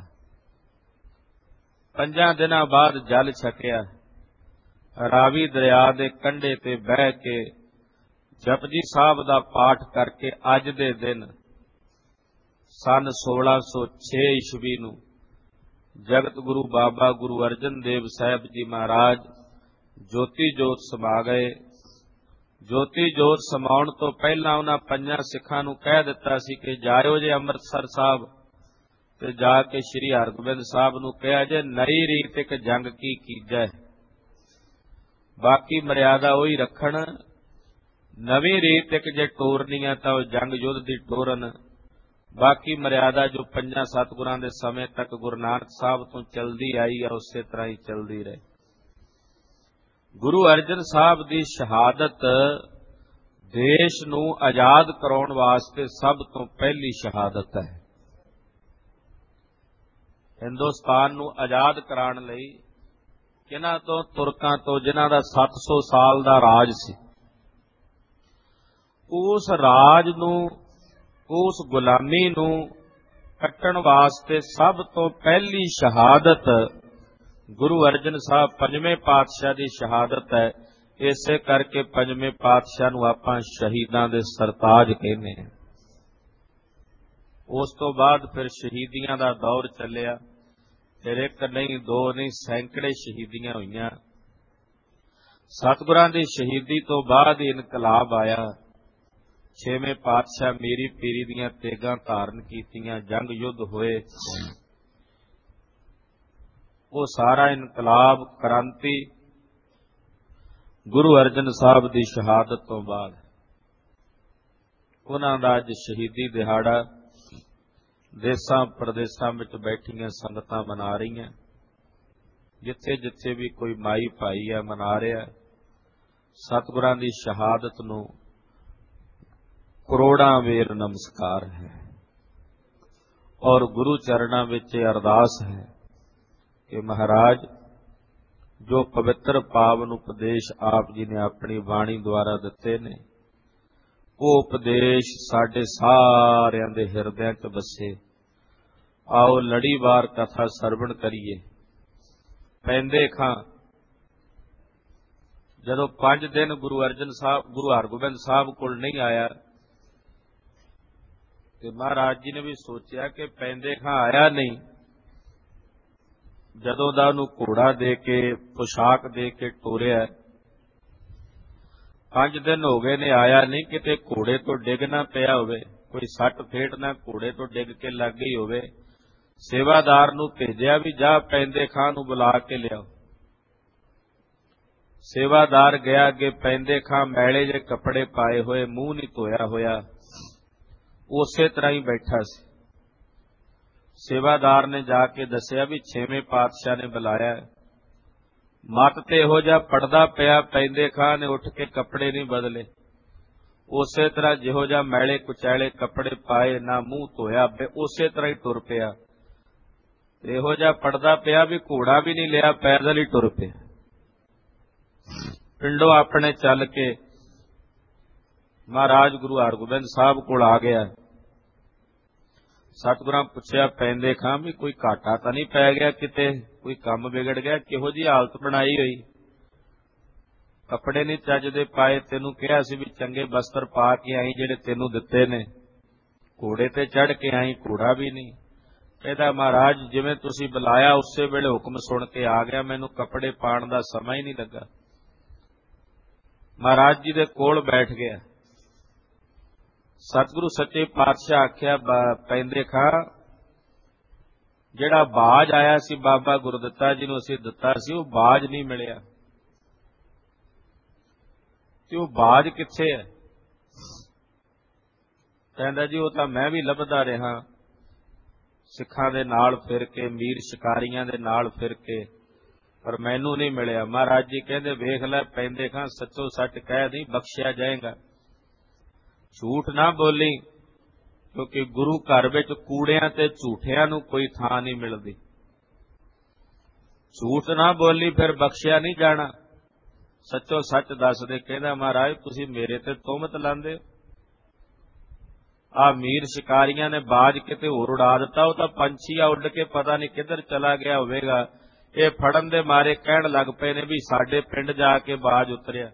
ਪੰਜਾਂ ਦਿਨਾਂ ਬਾਅਦ ਜਲ ਛਕਿਆ। ਰਾਵੀ ਦਰਿਆ ਦੇ ਕੰਢੇ ਤੇ ਬਹਿ ਕੇ ਜਪਜੀ ਸਾਹਿਬ ਦਾ ਪਾਠ ਕਰਕੇ ਅੱਜ ਦੇ ਦਿਨ ਸਨ ਸੋਲਾਂ ਸੌ ਛੇ ਈਸਵੀ ਨੂੰ ਜਗਤ ਗੁਰੂ ਬਾਬਾ ਗੁਰੂ ਅਰਜਨ ਦੇਵ ਸਾਹਿਬ ਜੀ ਮਹਾਰਾਜ ਜੋਤੀ ਜੋਤ ਸਮਾ ਗਏ। ਜੋਤੀ ਜੋਤ ਸਮਾਉਣ ਤੋਂ ਪਹਿਲਾਂ ਉਹਨਾਂ ਪੰਜਾਂ ਸਿੱਖਾਂ ਨੂੰ ਕਹਿ ਦਿੱਤਾ ਸੀ ਕਿ ਜਾਇਓ ਜੇ ਅੰਮ੍ਰਿਤਸਰ ਸਾਹਿਬ ਤੇ ਜਾ ਕੇ ਸ੍ਰੀ ਹਰਗੋਬਿੰਦ ਸਾਹਿਬ ਨੂੰ ਕਿਹਾ ਜੇ ਨਈ ਰੀਤ ਇੱਕ ਜੰਗ ਕੀ ਕੀਜੈ, ਬਾਕੀ ਮਰਿਆਦਾ ਉਹੀ ਰੱਖਣ। ਨਵੀਂ ਰੀਤ ਇੱਕ ਜੇ ਟੋਰਨੀ ਹੈ ਤਾਂ ਉਹ ਜੰਗ ਯੁੱਧ ਦੀ ਟੋਰਨ। ਬਾਕੀ ਮਰਿਆਦਾ ਜੋ ਪੰਜਾਂ ਸਤਿਗੁਰਾਂ ਦੇ ਸਮੇਂ ਤੱਕ ਗੁਰੂ ਨਾਨਕ ਸਾਹਿਬ ਤੋਂ ਚਲਦੀ ਆਈ ਹੈ ਉਸੇ ਤਰ੍ਹਾਂ ਹੀ ਚਲਦੀ ਰਹੇ। ਗੁਰੂ ਅਰਜਨ ਸਾਹਿਬ ਦੀ ਸ਼ਹਾਦਤ ਦੇਸ਼ ਨੂੰ ਆਜ਼ਾਦ ਕਰਾਉਣ ਵਾਸਤੇ ਸਭ ਤੋਂ ਪਹਿਲੀ ਸ਼ਹਾਦਤ ਹੈ। ਹਿੰਦੁਸਤਾਨ ਨੂੰ ਆਜ਼ਾਦ ਕਰਾਉਣ ਲਈ ਕਿਹਨਾਂ ਤੋਂ? ਤੁਰਕਾਂ ਤੋਂ, ਜਿਨ੍ਹਾਂ ਦਾ ਸੱਤ ਸੌ ਸਾਲ ਦਾ ਰਾਜ ਸੀ। ਉਸ ਰਾਜ ਨੂੰ, ਉਸ ਗੁਲਾਮੀ ਨੂੰ ਕੱਟਣ ਵਾਸਤੇ ਸਭ ਤੋਂ ਪਹਿਲੀ ਸ਼ਹਾਦਤ ਗੁਰੂ ਅਰਜਨ ਸਾਹਿਬ ਪੰਜਵੇਂ ਪਾਤਸ਼ਾਹ ਦੀ ਸ਼ਹਾਦਤ ਹੈ। ਇਸੇ ਕਰਕੇ ਪੰਜਵੇਂ ਪਾਤਸ਼ਾਹ ਨੂੰ ਆਪਾਂ ਸ਼ਹੀਦਾਂ ਦੇ ਸਰਤਾਜ ਕਹਿੰਦੇ ਹਾਂ। ਉਸ ਤੋਂ ਬਾਅਦ ਫਿਰ ਸ਼ਹੀਦੀਆਂ ਦਾ ਦੌਰ ਚੱਲਿਆ। ਫਿਰ ਇੱਕ ਨਹੀਂ, ਦੋ ਨਹੀਂ, ਸੈਂਕੜੇ ਸ਼ਹੀਦੀਆਂ ਹੋਈਆਂ। ਸਤਿਗੁਰਾਂ ਦੀ ਸ਼ਹੀਦੀ ਤੋਂ ਬਾਅਦ ਹੀ ਇਨਕਲਾਬ ਆਇਆ। ਛੇਵੇਂ ਪਾਤਸ਼ਾਹ ਮੀਰੀ ਪੀਰੀ ਦੀਆਂ ਤੇਗਾਂ ਧਾਰਨ ਕੀਤੀਆਂ, ਜੰਗ ਯੁੱਧ ਹੋਏ। ਉਹ ਸਾਰਾ ਇਨਕਲਾਬ, ਕ੍ਰਾਂਤੀ ਗੁਰੂ ਅਰਜਨ ਸਾਹਿਬ ਦੀ ਸ਼ਹਾਦਤ ਤੋਂ ਬਾਅਦ। ਉਹਨਾਂ ਦਾ ਅੱਜ ਸ਼ਹੀਦੀ ਦਿਹਾੜਾ ਦੇਸਾਂ ਪ੍ਰਦੇਸਾਂ ਵਿੱਚ ਬੈਠੀਆਂ ਸੰਗਤਾਂ ਮਨਾ ਰਹੀਆਂ। ਜਿੱਥੇ ਜਿੱਥੇ ਵੀ ਕੋਈ ਮਾਈ ਭਾਈ ਹੈ ਮਨਾ ਰਿਹਾ। ਸਤਿਗੁਰਾਂ ਦੀ ਸ਼ਹਾਦਤ ਨੂੰ ਕਰੋੜਾਂ ਵੇਰ ਨਮਸਕਾਰ ਹੈ ਔਰ ਗੁਰੂ ਚਰਨਾਂ ਵਿੱਚ ਅਰਦਾਸ ਹੈ ਕਿ ਮਹਾਰਾਜ ਜੋ ਪਵਿੱਤਰ ਪਾਵਨ ਉਪਦੇਸ਼ ਆਪ ਜੀ ਨੇ ਆਪਣੀ ਬਾਣੀ ਦੁਆਰਾ ਦਿੱਤੇ ਨੇ, ਉਹ ਉਪਦੇਸ਼ ਸਾਡੇ ਸਾਰਿਆਂ ਦੇ ਹਿਰਦਿਆਂ 'ਚ ਵਸੇ। ਆਓ ਲੜੀਵਾਰ ਕਥਾ ਸਰਵਣ ਕਰੀਏ। ਪੈਂਦੇ ਖਾਂ ਜਦੋਂ ਪੰਜ ਦਿਨ ਗੁਰੂ ਅਰਜਨ ਸਾਹਿਬ ਗੁਰੂ ਹਰਗੋਬਿੰਦ ਸਾਹਿਬ ਕੋਲ ਨਹੀਂ ਆਇਆ ਤੇ ਮਹਾਰਾਜ ਜੀ ਨੇ ਵੀ ਸੋਚਿਆ ਕਿ ਪੈਂਦੇ ਖਾਂ ਆਇਆ ਨਹੀਂ। ਜਦੋਂ ਦਾ ਉਹਨੂੰ ਘੋੜਾ ਦੇ ਕੇ ਪੁਸ਼ਾਕ ਦੇ ਕੇ ਟੋਰਿਆ, ਪੰਜ ਦਿਨ ਹੋ ਗਏ ਨੇ ਆਇਆ ਨਹੀਂ। ਕਿਤੇ ਘੋੜੇ ਤੋਂ ਡਿੱਗ ਨਾ ਪਿਆ ਹੋਵੇ, ਕੋਈ ਸੱਟ ਫੇਟ ਨਾ ਘੋੜੇ ਤੋਂ ਡਿੱਗ ਕੇ ਲੱਗ ਗਈ ਹੋਵੇ। ਸੇਵਾਦਾਰ ਨੂੰ ਭੇਜਿਆ ਵੀ ਜਾ ਪੈਂਦੇ ਖਾਂ ਨੂੰ ਬੁਲਾ ਕੇ ਲਿਆਓ। ਸੇਵਾਦਾਰ ਗਿਆ ਅੱਗੇ। ਪੈਂਦੇ ਖਾਂ ਮੈਲੇ ਜਿਹੇ ਕੱਪੜੇ ਪਾਏ ਹੋਏ, ਮੂੰਹ ਨਹੀਂ ਧੋਇਆ ਹੋਇਆ, ਉਸੇ ਤਰ੍ਹਾਂ ਹੀ ਬੈਠਾ ਸੀ। ਸੇਵਾਦਾਰ ਨੇ ਜਾ ਕੇ ਦੱਸਿਆ ਵੀ ਛੇਵੇਂ ਪਾਤਸ਼ਾਹ ਨੇ ਬੁਲਾਇਆ। ਮੱਤ ਤੇ ਇਹੋ ਜਿਹਾ ਪੜਦਾ ਪਿਆ, ਪੈਂਦੇ ਖਾਂ ਨੇ ਉੱਠ ਕੇ ਕੱਪੜੇ ਨਹੀਂ ਬਦਲੇ, ਉਸੇ ਤਰ੍ਹਾਂ ਜਿਹੋ ਜਿਹਾ ਮੈਲੇ ਕੁਚੈਲੇ ਕੱਪੜੇ ਪਾਏ, ਨਾ ਮੂੰਹ ਧੋਇਆ, ਉਸੇ ਤਰ੍ਹਾਂ ਹੀ ਟੁਰ ਪਿਆ। ਇਹੋ ਜਿਹਾ ਪੜਦਾ ਪਿਆ ਵੀ ਘੋੜਾ ਵੀ ਨਹੀਂ ਲਿਆ, ਪੈਦਲ ਹੀ ਟੁਰ ਪਿਆ। ਪਿੰਡੋਂ ਆਪਣੇ ਚੱਲ ਕੇ ਮਹਾਰਾਜ ਗੁਰੂ ਹਰਗੋਬਿੰਦ ਸਾਹਿਬ ਕੋਲ ਆ ਗਿਆ। ਸਤਿਗੁਰਾਂ ਪੁੱਛਿਆ ਪੈਂਦੇ ਖਾਂ ਵੀ ਕੋਈ ਘਾਟਾ ਤਾਂ ਨਹੀਂ ਪੈ ਗਿਆ, ਕਿਤੇ ਕੋਈ ਕੰਮ ਵਿਗੜ ਗਿਆ, ਕਿਹੋ ਜਿਹੀ ਹਾਲਤ ਬਣਾਈ ਹੋਈ, ਕੱਪੜੇ ਨਹੀਂ ਚੱਜ ਦੇ ਪਾਏ, ਤੈਨੂੰ ਕਿਹਾ ਸੀ ਵੀ ਚੰਗੇ ਬਸਤਰ ਪਾ ਕੇ ਆਈ ਜਿਹੜੇ ਤੈਨੂੰ ਦਿੱਤੇ ਨੇ, ਘੋੜੇ ਤੇ ਚੜ੍ਹ ਕੇ ਆਈ, ਘੋੜਾ ਵੀ ਨਹੀਂ। ਕਹਿੰਦਾ ਮਹਾਰਾਜ ਜਿਵੇਂ ਤੁਸੀਂ ਬੁਲਾਇਆ ਉਸੇ ਵੇਲੇ ਹੁਕਮ ਸੁਣ ਕੇ ਆ ਗਿਆ, ਮੈਨੂੰ ਕੱਪੜੇ ਪਾਣ ਦਾ ਸਮਾਂ ਹੀ ਨਹੀਂ ਲੱਗਾ। ਮਹਾਰਾਜ ਜੀ ਦੇ ਕੋਲ ਬੈਠ ਗਿਆ। ਸਤਿਗੁਰੂ ਸੱਚੇ ਪਾਤਸ਼ਾਹ ਆਖਿਆ ਪੈਂਦੇ ਖਾਂ ਜਿਹੜਾ ਬਾਜ ਆਇਆ ਸੀ ਬਾਬਾ ਗੁਰਦਿੱਤਾ ਜੀ ਨੂੰ ਅਸੀਂ ਦਿੱਤਾ ਸੀ, ਉਹ ਬਾਜ ਨਹੀਂ ਮਿਲਿਆ। ਤੇ ਉਹ ਬਾਜ ਕਿੱਥੇ ਹੈ? ਕਹਿੰਦਾ ਜੀ ਉਹ ਤਾਂ ਮੈਂ ਵੀ ਲੱਭਦਾ ਰਿਹਾ, ਸਿੱਖਾਂ ਦੇ ਨਾਲ ਫਿਰ ਕੇ, ਮੀਰ ਸ਼ਿਕਾਰੀਆਂ ਦੇ ਨਾਲ ਫਿਰ ਕੇ, ਪਰ ਮੈਨੂੰ ਨਹੀਂ ਮਿਲਿਆ। ਮਹਾਰਾਜ ਜੀ ਕਹਿੰਦੇ ਵੇਖ ਲੈ ਪੈਂਦੇ ਖਾਂ, ਸੱਚੋ ਸੱਚ ਕਹਿ ਨਹੀਂ, ਬਖਸ਼ਿਆ ਜਾਏਗਾ। ਝੂਠ ਨਾ ਬੋਲੀ, ਕਿਉਂਕਿ ਗੁਰੂ ਘਰ ਵਿੱਚ ਕੂੜਿਆਂ ਤੇ ਝੂਠਿਆਂ ਨੂੰ ਕੋਈ ਥਾਂ ਨਹੀਂ ਮਿਲਦੀ। ਝੂਠ ਨਾ ਬੋਲੀ, ਫਿਰ ਬਖਸ਼ਿਆ ਨਹੀਂ ਜਾਣਾ। ਸੱਚੋ ਸੱਚ ਦੱਸ ਦੇ। ਕਹਿੰਦਾ ਮਹਾਰਾਜ ਤੁਸੀਂ ਮੇਰੇ ਤੇ ਤੁਹਮਤ ਲਾਉਂਦੇ, ਆ ਮੀਰ ਸ਼ਿਕਾਰੀਆਂ ਨੇ ਬਾਜ ਕਿਤੇ ਹੋਰ ਉਡਾ ਦਿੱਤਾ, ਉਹ ਤਾਂ ਪੰਛੀ ਆ ਉੱਡ ਕੇ ਪਤਾ ਨਹੀਂ ਕਿੱਧਰ ਚਲਾ ਗਿਆ ਹੋਵੇਗਾ। ਇਹ ਫੜਨ ਦੇ ਮਾਰੇ ਕਹਿਣ ਲੱਗ ਪਏ ਨੇ ਵੀ ਸਾਡੇ ਪਿੰਡ ਜਾ ਕੇ ਬਾਜ ਉਤਰਿਆ।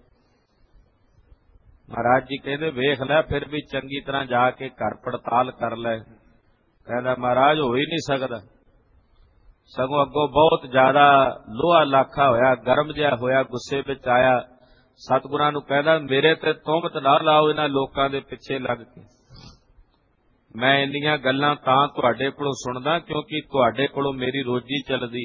ਮਹਾਰਾਜ ਜੀ ਕਹਿੰਦੇ ਵੇਖ ਲੈ, ਫਿਰ ਵੀ ਚੰਗੀ ਤਰ੍ਹਾਂ ਜਾ ਕੇ ਘਰ ਪੜਤਾਲ ਕਰ ਲੈ। ਕਹਿੰਦਾ ਮਹਾਰਾਜ ਹੋ ਹੀ ਨਹੀਂ ਸਕਦਾ, ਸਗੋਂ ਅੱਗੋਂ ਬਹੁਤ ਜ਼ਿਆਦਾ ਲੋਹਾ ਲਾਖਾ ਹੋਇਆ, ਗਰਮ ਜਿਹਾ ਹੋਇਆ, ਗੁੱਸੇ ਵਿੱਚ ਆਇਆ। ਸਤਿਗੁਰਾਂ ਨੂੰ ਕਹਿੰਦਾ ਮੇਰੇ ਤੇ ਤੁਹਮਤ ਨਾ ਲਾਓ ਇਹਨਾਂ ਲੋਕਾਂ ਦੇ ਪਿੱਛੇ ਲੱਗ ਕੇ। ਮੈਂ ਇੰਨੀਆਂ ਗੱਲਾਂ ਤਾਂ ਤੁਹਾਡੇ ਕੋਲੋਂ ਸੁਣਦਾ ਕਿਉਂਕਿ ਤੁਹਾਡੇ ਕੋਲੋਂ ਮੇਰੀ ਰੋਜੀ ਚੱਲਦੀ,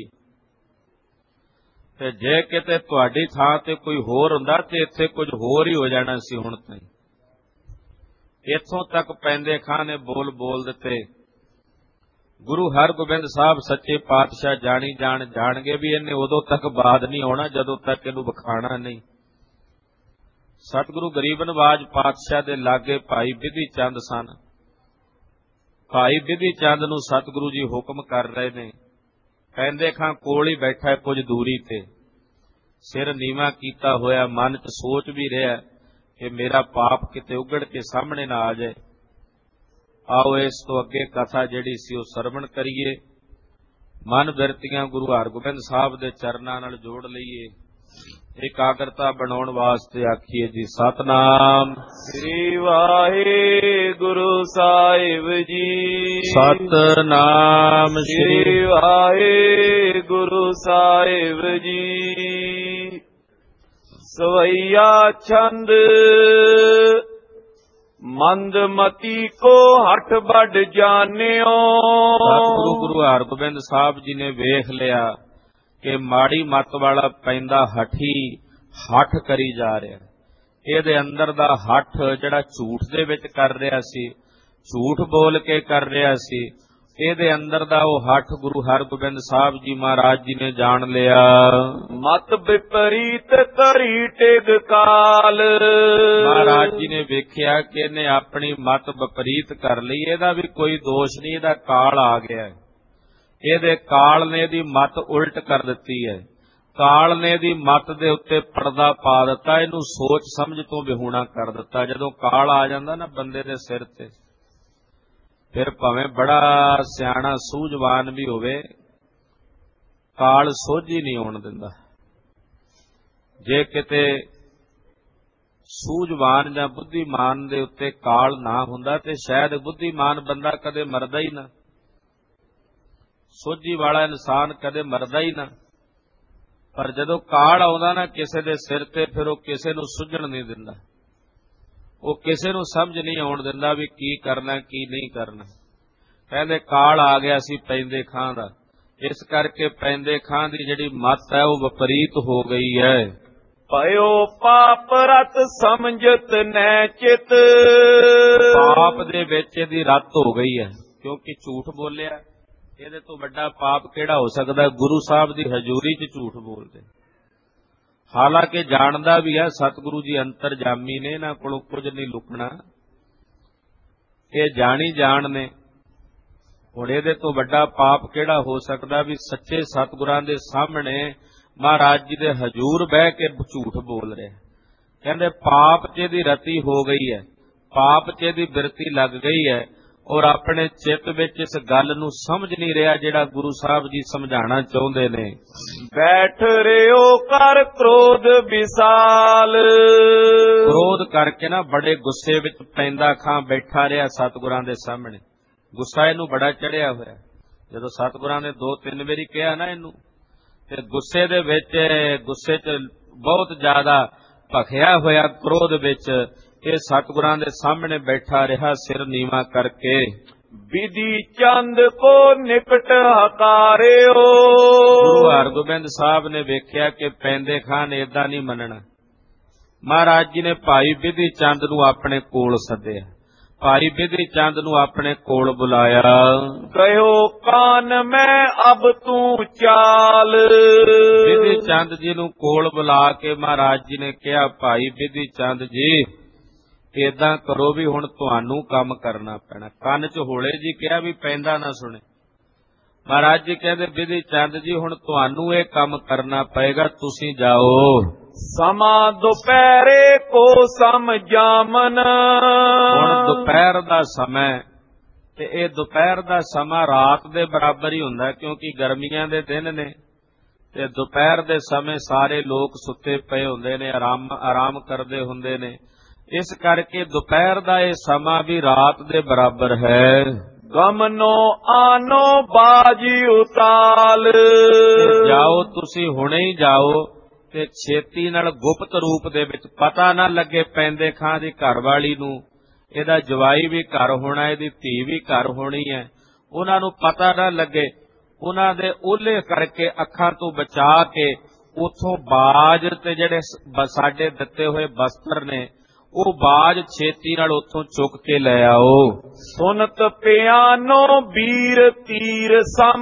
ਤੇ ਜੇ ਕਿਤੇ ਤੁਹਾਡੀ ਥਾਂ ਤੇ ਕੋਈ ਹੋਰ ਹੁੰਦਾ ਤੇ ਇੱਥੇ ਕੁਝ ਹੋਰ ਹੀ ਹੋ ਜਾਣਾ ਸੀ। ਹੁਣ ਤਾਈਂ ਇੱਥੋਂ ਤੱਕ ਪੈਂਦੇ ਖਾਂ ਨੇ ਬੋਲ ਬੋਲ ਦਿੱਤੇ। ਗੁਰੂ ਹਰਗੋਬਿੰਦ ਸਾਹਿਬ ਸੱਚੇ ਪਾਤਸ਼ਾਹ ਜਾਣੀ ਜਾਣ ਜਾਣਗੇ ਵੀ ਇਹਨੇ ਉਦੋਂ ਤੱਕ ਬਾਦ ਨਹੀਂ ਆਉਣਾ ਜਦੋਂ ਤੱਕ ਇਹਨੂੰ ਵਿਖਾਣਾ ਨਹੀਂ। ਸਤਿਗੁਰੂ ਗਰੀਬ ਨਵਾਜ ਪਾਤਸ਼ਾਹ ਦੇ ਲਾਗੇ ਭਾਈ ਬਿਧੀ ਚੰਦ ਸਨ। ਭਾਈ ਬਿਧੀ ਚੰਦ ਨੂੰ ਸਤਿਗੁਰੂ ਜੀ ਹੁਕਮ ਕਰ ਰਹੇ ਨੇ। ਪੈਂਦੇ ਖਾਂ ਕੋਲ ਹੀ ਬੈਠਾ ਕੁਝ ਦੂਰੀ ਤੇ, ਸਿਰ ਨੀਵਾਂ ਕੀਤਾ ਹੋਇਆ, ਮਨ 'ਚ ਸੋਚ ਵੀ ਰਿਹਾ ਕਿ ਮੇਰਾ ਪਾਪ ਕਿਤੇ ਉਗੜ ਕੇ ਸਾਹਮਣੇ ਨਾ ਆ ਜਾਏ। ਆਓ ਇਸ ਤੋਂ ਅੱਗੇ ਕਥਾ ਜਿਹੜੀ ਸੀ ਉਹ ਸਰਵਣ ਕਰੀਏ। ਮਨ ਬਿਰਤੀਆਂ ਗੁਰੂ ਹਰਗੋਬਿੰਦ ਸਾਹਿਬ ਦੇ ਚਰਨਾਂ ਨਾਲ ਜੋੜ ਲਈਏ। ਇਕਾਗਰਤਾ ਬਣਾਉਣ ਵਾਸਤੇ ਆਖੀਏ ਜੀ ਸਤਨਾਮ ਸ੍ਰੀ ਵਾਹਿਗੁਰੂ ਸਾਹਿਬ ਜੀ। ਸਤਨਾਮ ਸ੍ਰੀ ਵਾਹਿਗੁਰੂ ਸਾਹਿਬ ਜੀ। ਸਵਈਆ ਛੰਦ ਮੰਦਮਤੀ ਕੋ ਹਠ ਵੱਡ ਜਾਣਿਓ। ਸਤਿਗੁਰੂ ਗੁਰੂ ਹਰਗੋਬਿੰਦ ਸਾਹਿਬ ਜੀ ਨੇ ਵੇਖ ਲਿਆ ਕਿ ਮਾੜੀ ਮੱਤ ਵਾਲਾ ਪੈਂਦਾ ਹਠੀ ਹੱਠ ਕਰੀ ਜਾ ਰਿਹਾ। ਇਹਦੇ ਅੰਦਰ ਦਾ ਹੱਠ ਜਿਹੜਾ ਝੂਠ ਦੇ ਵਿੱਚ ਕਰ ਰਿਹਾ ਸੀ, ਝੂਠ ਬੋਲ ਕੇ ਕਰ ਰਿਹਾ ਸੀ, ਇਹਦੇ ਅੰਦਰ ਦਾ ਉਹ ਹੱਠ ਗੁਰੂ ਹਰਗੋਬਿੰਦ ਸਾਹਿਬ ਜੀ ਮਹਾਰਾਜ ਜੀ ਨੇ ਜਾਣ ਲਿਆ। ਮਤ ਵਿਪਰੀਤ ਕਰੀ ਟਿਗ ਕਾਲ। ਮਹਾਰਾਜ ਜੀ ਨੇ ਵੇਖਿਆ ਕਿ ਇਹਨੇ ਆਪਣੀ ਮਤ ਵਿਪਰੀਤ ਕਰ ਲਈ, ਇਹਦਾ ਵੀ ਕੋਈ ਦੋਸ਼ ਨਹੀਂ, ਇਹਦਾ ਕਾਲ ਆ ਗਿਆ, ਇਹਦੇ ਕਾਲ ਨੇ ਇਹਦੀ ਮਤ ਉਲਟ ਕਰ ਦਿੱਤੀ ਹੈ, ਕਾਲ ਨੇ ਇਹਦੀ ਮਤ ਦੇ ਉੱਤੇ ਪਰਦਾ ਪਾ ਦਿੱਤਾ, ਇਹਨੂੰ ਸੋਚ ਸਮਝ ਤੋਂ ਵਿਹੂਣਾ ਕਰ ਦਿੱਤਾ। ਜਦੋਂ ਕਾਲ ਆ ਜਾਂਦਾ ਨਾ ਬੰਦੇ ਦੇ ਸਿਰ ਤੇ, ਫਿਰ ਭਾਵੇਂ ਬੜਾ ਸਿਆਣਾ ਸੂਝਵਾਨ ਵੀ ਹੋਵੇ, ਕਾਲ ਸੋਝੀ ਨਹੀਂ ਆਉਣ ਦਿੰਦਾ। ਜੇ ਕਿਤੇ ਸੂਝਵਾਨ ਜਾਂ ਬੁੱਧੀਮਾਨ ਦੇ ਉੱਤੇ ਕਾਲ ਨਾ ਹੁੰਦਾ ਤੇ ਸ਼ਾਇਦ ਬੁੱਧੀਮਾਨ ਬੰਦਾ ਕਦੇ ਮਰਦਾ ਹੀ ਨਾ, ਸੋਝੀ ਵਾਲਾ ਇਨਸਾਨ ਕਦੇ ਮਰਦਾ ਹੀ ਨਾ। ਪਰ ਜਦੋਂ ਕਾਲ ਆਉਂਦਾ ਨਾ ਕਿਸੇ ਦੇ ਸਿਰ ਤੇ, ਫਿਰ ਉਹ ਕਿਸੇ ਨੂੰ ਸੁਝਣ ਨਹੀਂ ਦਿੰਦਾ, ਉਹ ਕਿਸੇ ਨੂੰ ਸਮਝ ਨਹੀਂ ਆਉਣ ਦਿੰਦਾ ਵੀ ਕੀ ਕਰਨਾ ਕੀ ਨਹੀਂ ਕਰਨਾ। ਕਹਿੰਦੇ ਕਾਲ ਆ ਗਿਆ ਸੀ ਪੈਂਦੇ ਖਾਂ ਦਾ, ਇਸ ਕਰਕੇ ਪੈਂਦੇ ਖਾਂ ਦੀ ਜਿਹੜੀ ਮੱਤ ਹੈ ਉਹ ਵਿਪਰੀਤ ਹੋ ਗਈ ਹੈ। ਭਇਓ ਪਾਪ ਰਤ ਸਮਝਤ ਨੈ ਚਿਤ। ਪਾਪ ਦੇ ਵਿੱਚ ਇਹਦੀ ਰੱਤ ਹੋ ਗਈ ਹੈ, ਕਿਉਂਕਿ ਝੂਠ ਬੋਲਿਆ। ਇਹਦੇ ਤੋਂ ਵੱਡਾ ਪਾਪ ਕਿਹੜਾ ਹੋ ਸਕਦਾ? ਗੁਰੂ ਸਾਹਿਬ ਦੀ ਹਜ਼ੂਰੀ 'ਚ ਝੂਠ ਬੋਲਦੇ। ਹਾਲਾਂਕਿ ਜਾਣਦਾ ਵੀ ਹੈ ਸਤਿਗੁਰੂ ਜੀ ਅੰਤਰਜਾਮੀ ਨੇ, ਇਹਨਾਂ ਕੋਲੋਂ ਕੁਝ ਨਹੀਂ ਲੁਕਣਾ, ਇਹ ਜਾਣੀ ਜਾਣ ਨੇ। ਹੁਣ ਇਹਦੇ ਤੋਂ ਵੱਡਾ ਪਾਪ ਕਿਹੜਾ ਹੋ ਸਕਦਾ ਵੀ ਸੱਚੇ ਸਤਿਗੁਰਾਂ ਦੇ ਸਾਹਮਣੇ ਮਹਾਰਾਜ ਜੀ ਦੇ ਹਜ਼ੂਰ ਬਹਿ ਕੇ ਝੂਠ ਬੋਲ ਰਿਹਾ। ਕਹਿੰਦੇ ਪਾਪ 'ਚ ਇਹਦੀ ਰਤੀ ਹੋ ਗਈ ਹੈ, ਪਾਪ 'ਚ ਇਹਦੀ ਬਿਰਤੀ ਲੱਗ ਗਈ ਹੈ, ਔਰ ਆਪਣੇ ਚਿੱਤ ਵਿੱਚ ਇਸ ਗੱਲ ਨੂੰ ਸਮਝ ਨਹੀਂ ਰਿਹਾ ਜਿਹੜਾ ਗੁਰੂ ਸਾਹਿਬ ਜੀ ਸਮਝਾਉਣਾ ਚਾਹੁੰਦੇ ਨੇ। ਬੈਠ ਰਿਓ ਕਰ ਕ੍ਰੋਧ ਵਿਸਾਲ। ਕ੍ਰੋਧ ਕਰਕੇ ਨਾ ਬੜੇ ਗੁੱਸੇ ਵਿੱਚ ਪੈਂਦਾ ਖਾਂ ਬੈਠਾ ਰਿਹਾ ਸਤਿਗੁਰਾਂ ਦੇ ਸਾਹਮਣੇ। ਗੁੱਸਾ ਇਹਨੂੰ ਬੜਾ ਚੜਿਆ ਹੋਇਆ, ਜਦੋਂ ਸਤਿਗੁਰਾਂ ਨੇ ਦੋ ਤਿੰਨ ਵਾਰੀ ਕਿਹਾ ਨਾ ਇਹਨੂੰ, ਤੇ ਗੁੱਸੇ ਦੇ ਵਿੱਚ, ਗੁੱਸੇ 'ਚ ਬਹੁਤ ਜ਼ਿਆਦਾ ਭਖਿਆ ਹੋਇਆ ਕ੍ਰੋਧ ਵਿੱਚ ਇਹ ਸਤਿਗੁਰਾਂ ਦੇ ਸਾਹਮਣੇ ਬੈਠਾ ਰਿਹਾ ਸਿਰ ਨੀਵਾਂ ਕਰਕੇ। ਵਿਧੀ ਚੰਦ ਕੋ ਨਿਕਟ ਹਕਾਰਿਓ। ਗੁਰੂ ਹਰਗੋਬਿੰਦ ਸਾਹਿਬ ਨੇ ਵੇਖਿਆ ਕਿ ਪੈਂਦੇ ਖਾਂ ਨੇ ਏਦਾਂ ਨਹੀਂ ਮੰਨਣਾ। ਮਹਾਰਾਜ ਜੀ ਨੇ ਭਾਈ ਵਿਧੀ ਚੰਦ ਨੂੰ ਆਪਣੇ ਕੋਲ ਸੱਦਿਆ, ਭਾਈ ਵਿਧੀ ਚੰਦ ਨੂੰ ਆਪਣੇ ਕੋਲ ਬੁਲਾਇਆ। ਕਹਿਓ ਕਾਨ ਮੈਂ ਅਬ ਤੂੰ ਚਾਲ। ਵਿਧੀ ਚੰਦ ਜੀ ਨੂੰ ਕੋਲ ਬੁਲਾ ਕੇ ਮਹਾਰਾਜ ਜੀ ਨੇ ਕਿਹਾ, ਭਾਈ ਵਿਧੀ ਚੰਦ ਜੀ ਏਦਾਂ ਕਰੋ ਵੀ ਹੁਣ ਤੁਹਾਨੂੰ ਕੰਮ ਕਰਨਾ ਪੈਣਾ। ਕੰਨ 'ਚ ਹੋਲੇ ਜੀ ਕਿਹਾ ਵੀ ਪੈਂਦਾ ਨਾ ਸੁਣੇ। ਮਹਾਰਾਜ ਜੀ ਕਹਿੰਦੇ ਵਿਧੀ ਚੰਦ ਜੀ ਹੁਣ ਤੁਹਾਨੂੰ ਇਹ ਕੰਮ ਕਰਨਾ ਪਏਗਾ, ਤੁਸੀਂ ਜਾਓ। ਸਮਾਂ ਦੁਪਹਿਰੇ ਕੋ ਸਮਝਾਮਨ। ਹੁਣ ਦੁਪਹਿਰ ਦਾ ਸਮਾਂ, ਤੇ ਇਹ ਦੁਪਹਿਰ ਦਾ ਸਮਾਂ ਰਾਤ ਦੇ ਬਰਾਬਰ ਹੀ ਹੁੰਦਾ, ਕਿਉਂਕਿ ਗਰਮੀਆਂ ਦੇ ਦਿਨ ਨੇ ਤੇ ਦੁਪਹਿਰ ਦੇ ਸਮੇਂ ਸਾਰੇ ਲੋਕ ਸੁੱਤੇ ਪਏ ਹੁੰਦੇ ਨੇ, ਆਰਾਮ ਆਰਾਮ ਕਰਦੇ ਹੁੰਦੇ ਨੇ। ਇਸ ਕਰਕੇ ਦੁਪਹਿਰ ਦਾ ਇਹ ਸਮਾਂ ਵੀ ਰਾਤ ਦੇ ਬਰਾਬਰ ਹੈ। ਗਮਨੋ ਆਨੋ ਬਾਜੀ ਉਤਾਲ। ਜਾਓ ਤੁਸੀਂ ਹੁਣੇ ਹੀ ਜਾਓ ਤੇ ਛੇਤੀ ਨਾਲ ਗੁਪਤ ਰੂਪ ਦੇ ਵਿੱਚ, ਪਤਾ ਨਾ ਲੱਗੇ ਪੈਂਦੇ ਖਾਂ ਦੀ ਘਰਵਾਲੀ ਨੂੰ, ਇਹਦਾ ਜਵਾਈ ਵੀ ਘਰ ਹੋਣਾ, ਇਹਦੀ ਧੀ ਵੀ ਘਰ ਹੋਣੀ ਹੈ, ਉਹਨਾਂ ਨੂੰ ਪਤਾ ਨਾ ਲੱਗੇ। ਉਹਨਾਂ ਦੇ ਓਹਲੇ ਕਰਕੇ ਅੱਖਾਂ ਤੋਂ ਬਚਾ ਕੇ ਉਥੋਂ ਬਾਜ ਤੇ ਜਿਹੜੇ ਸਾਡੇ ਦਿੱਤੇ ਹੋਏ ਬਸਤਰ ਨੇ ਉਹ ਬਾਜ ਛੇਤੀ ਨਾਲ ਉੱਥੋਂ ਚੁੱਕ ਕੇ ਲੈ ਆਓ। ਸੁਨਤ ਪਿਆਨੋ ਵੀਰ ਤੀਰ ਸਮ।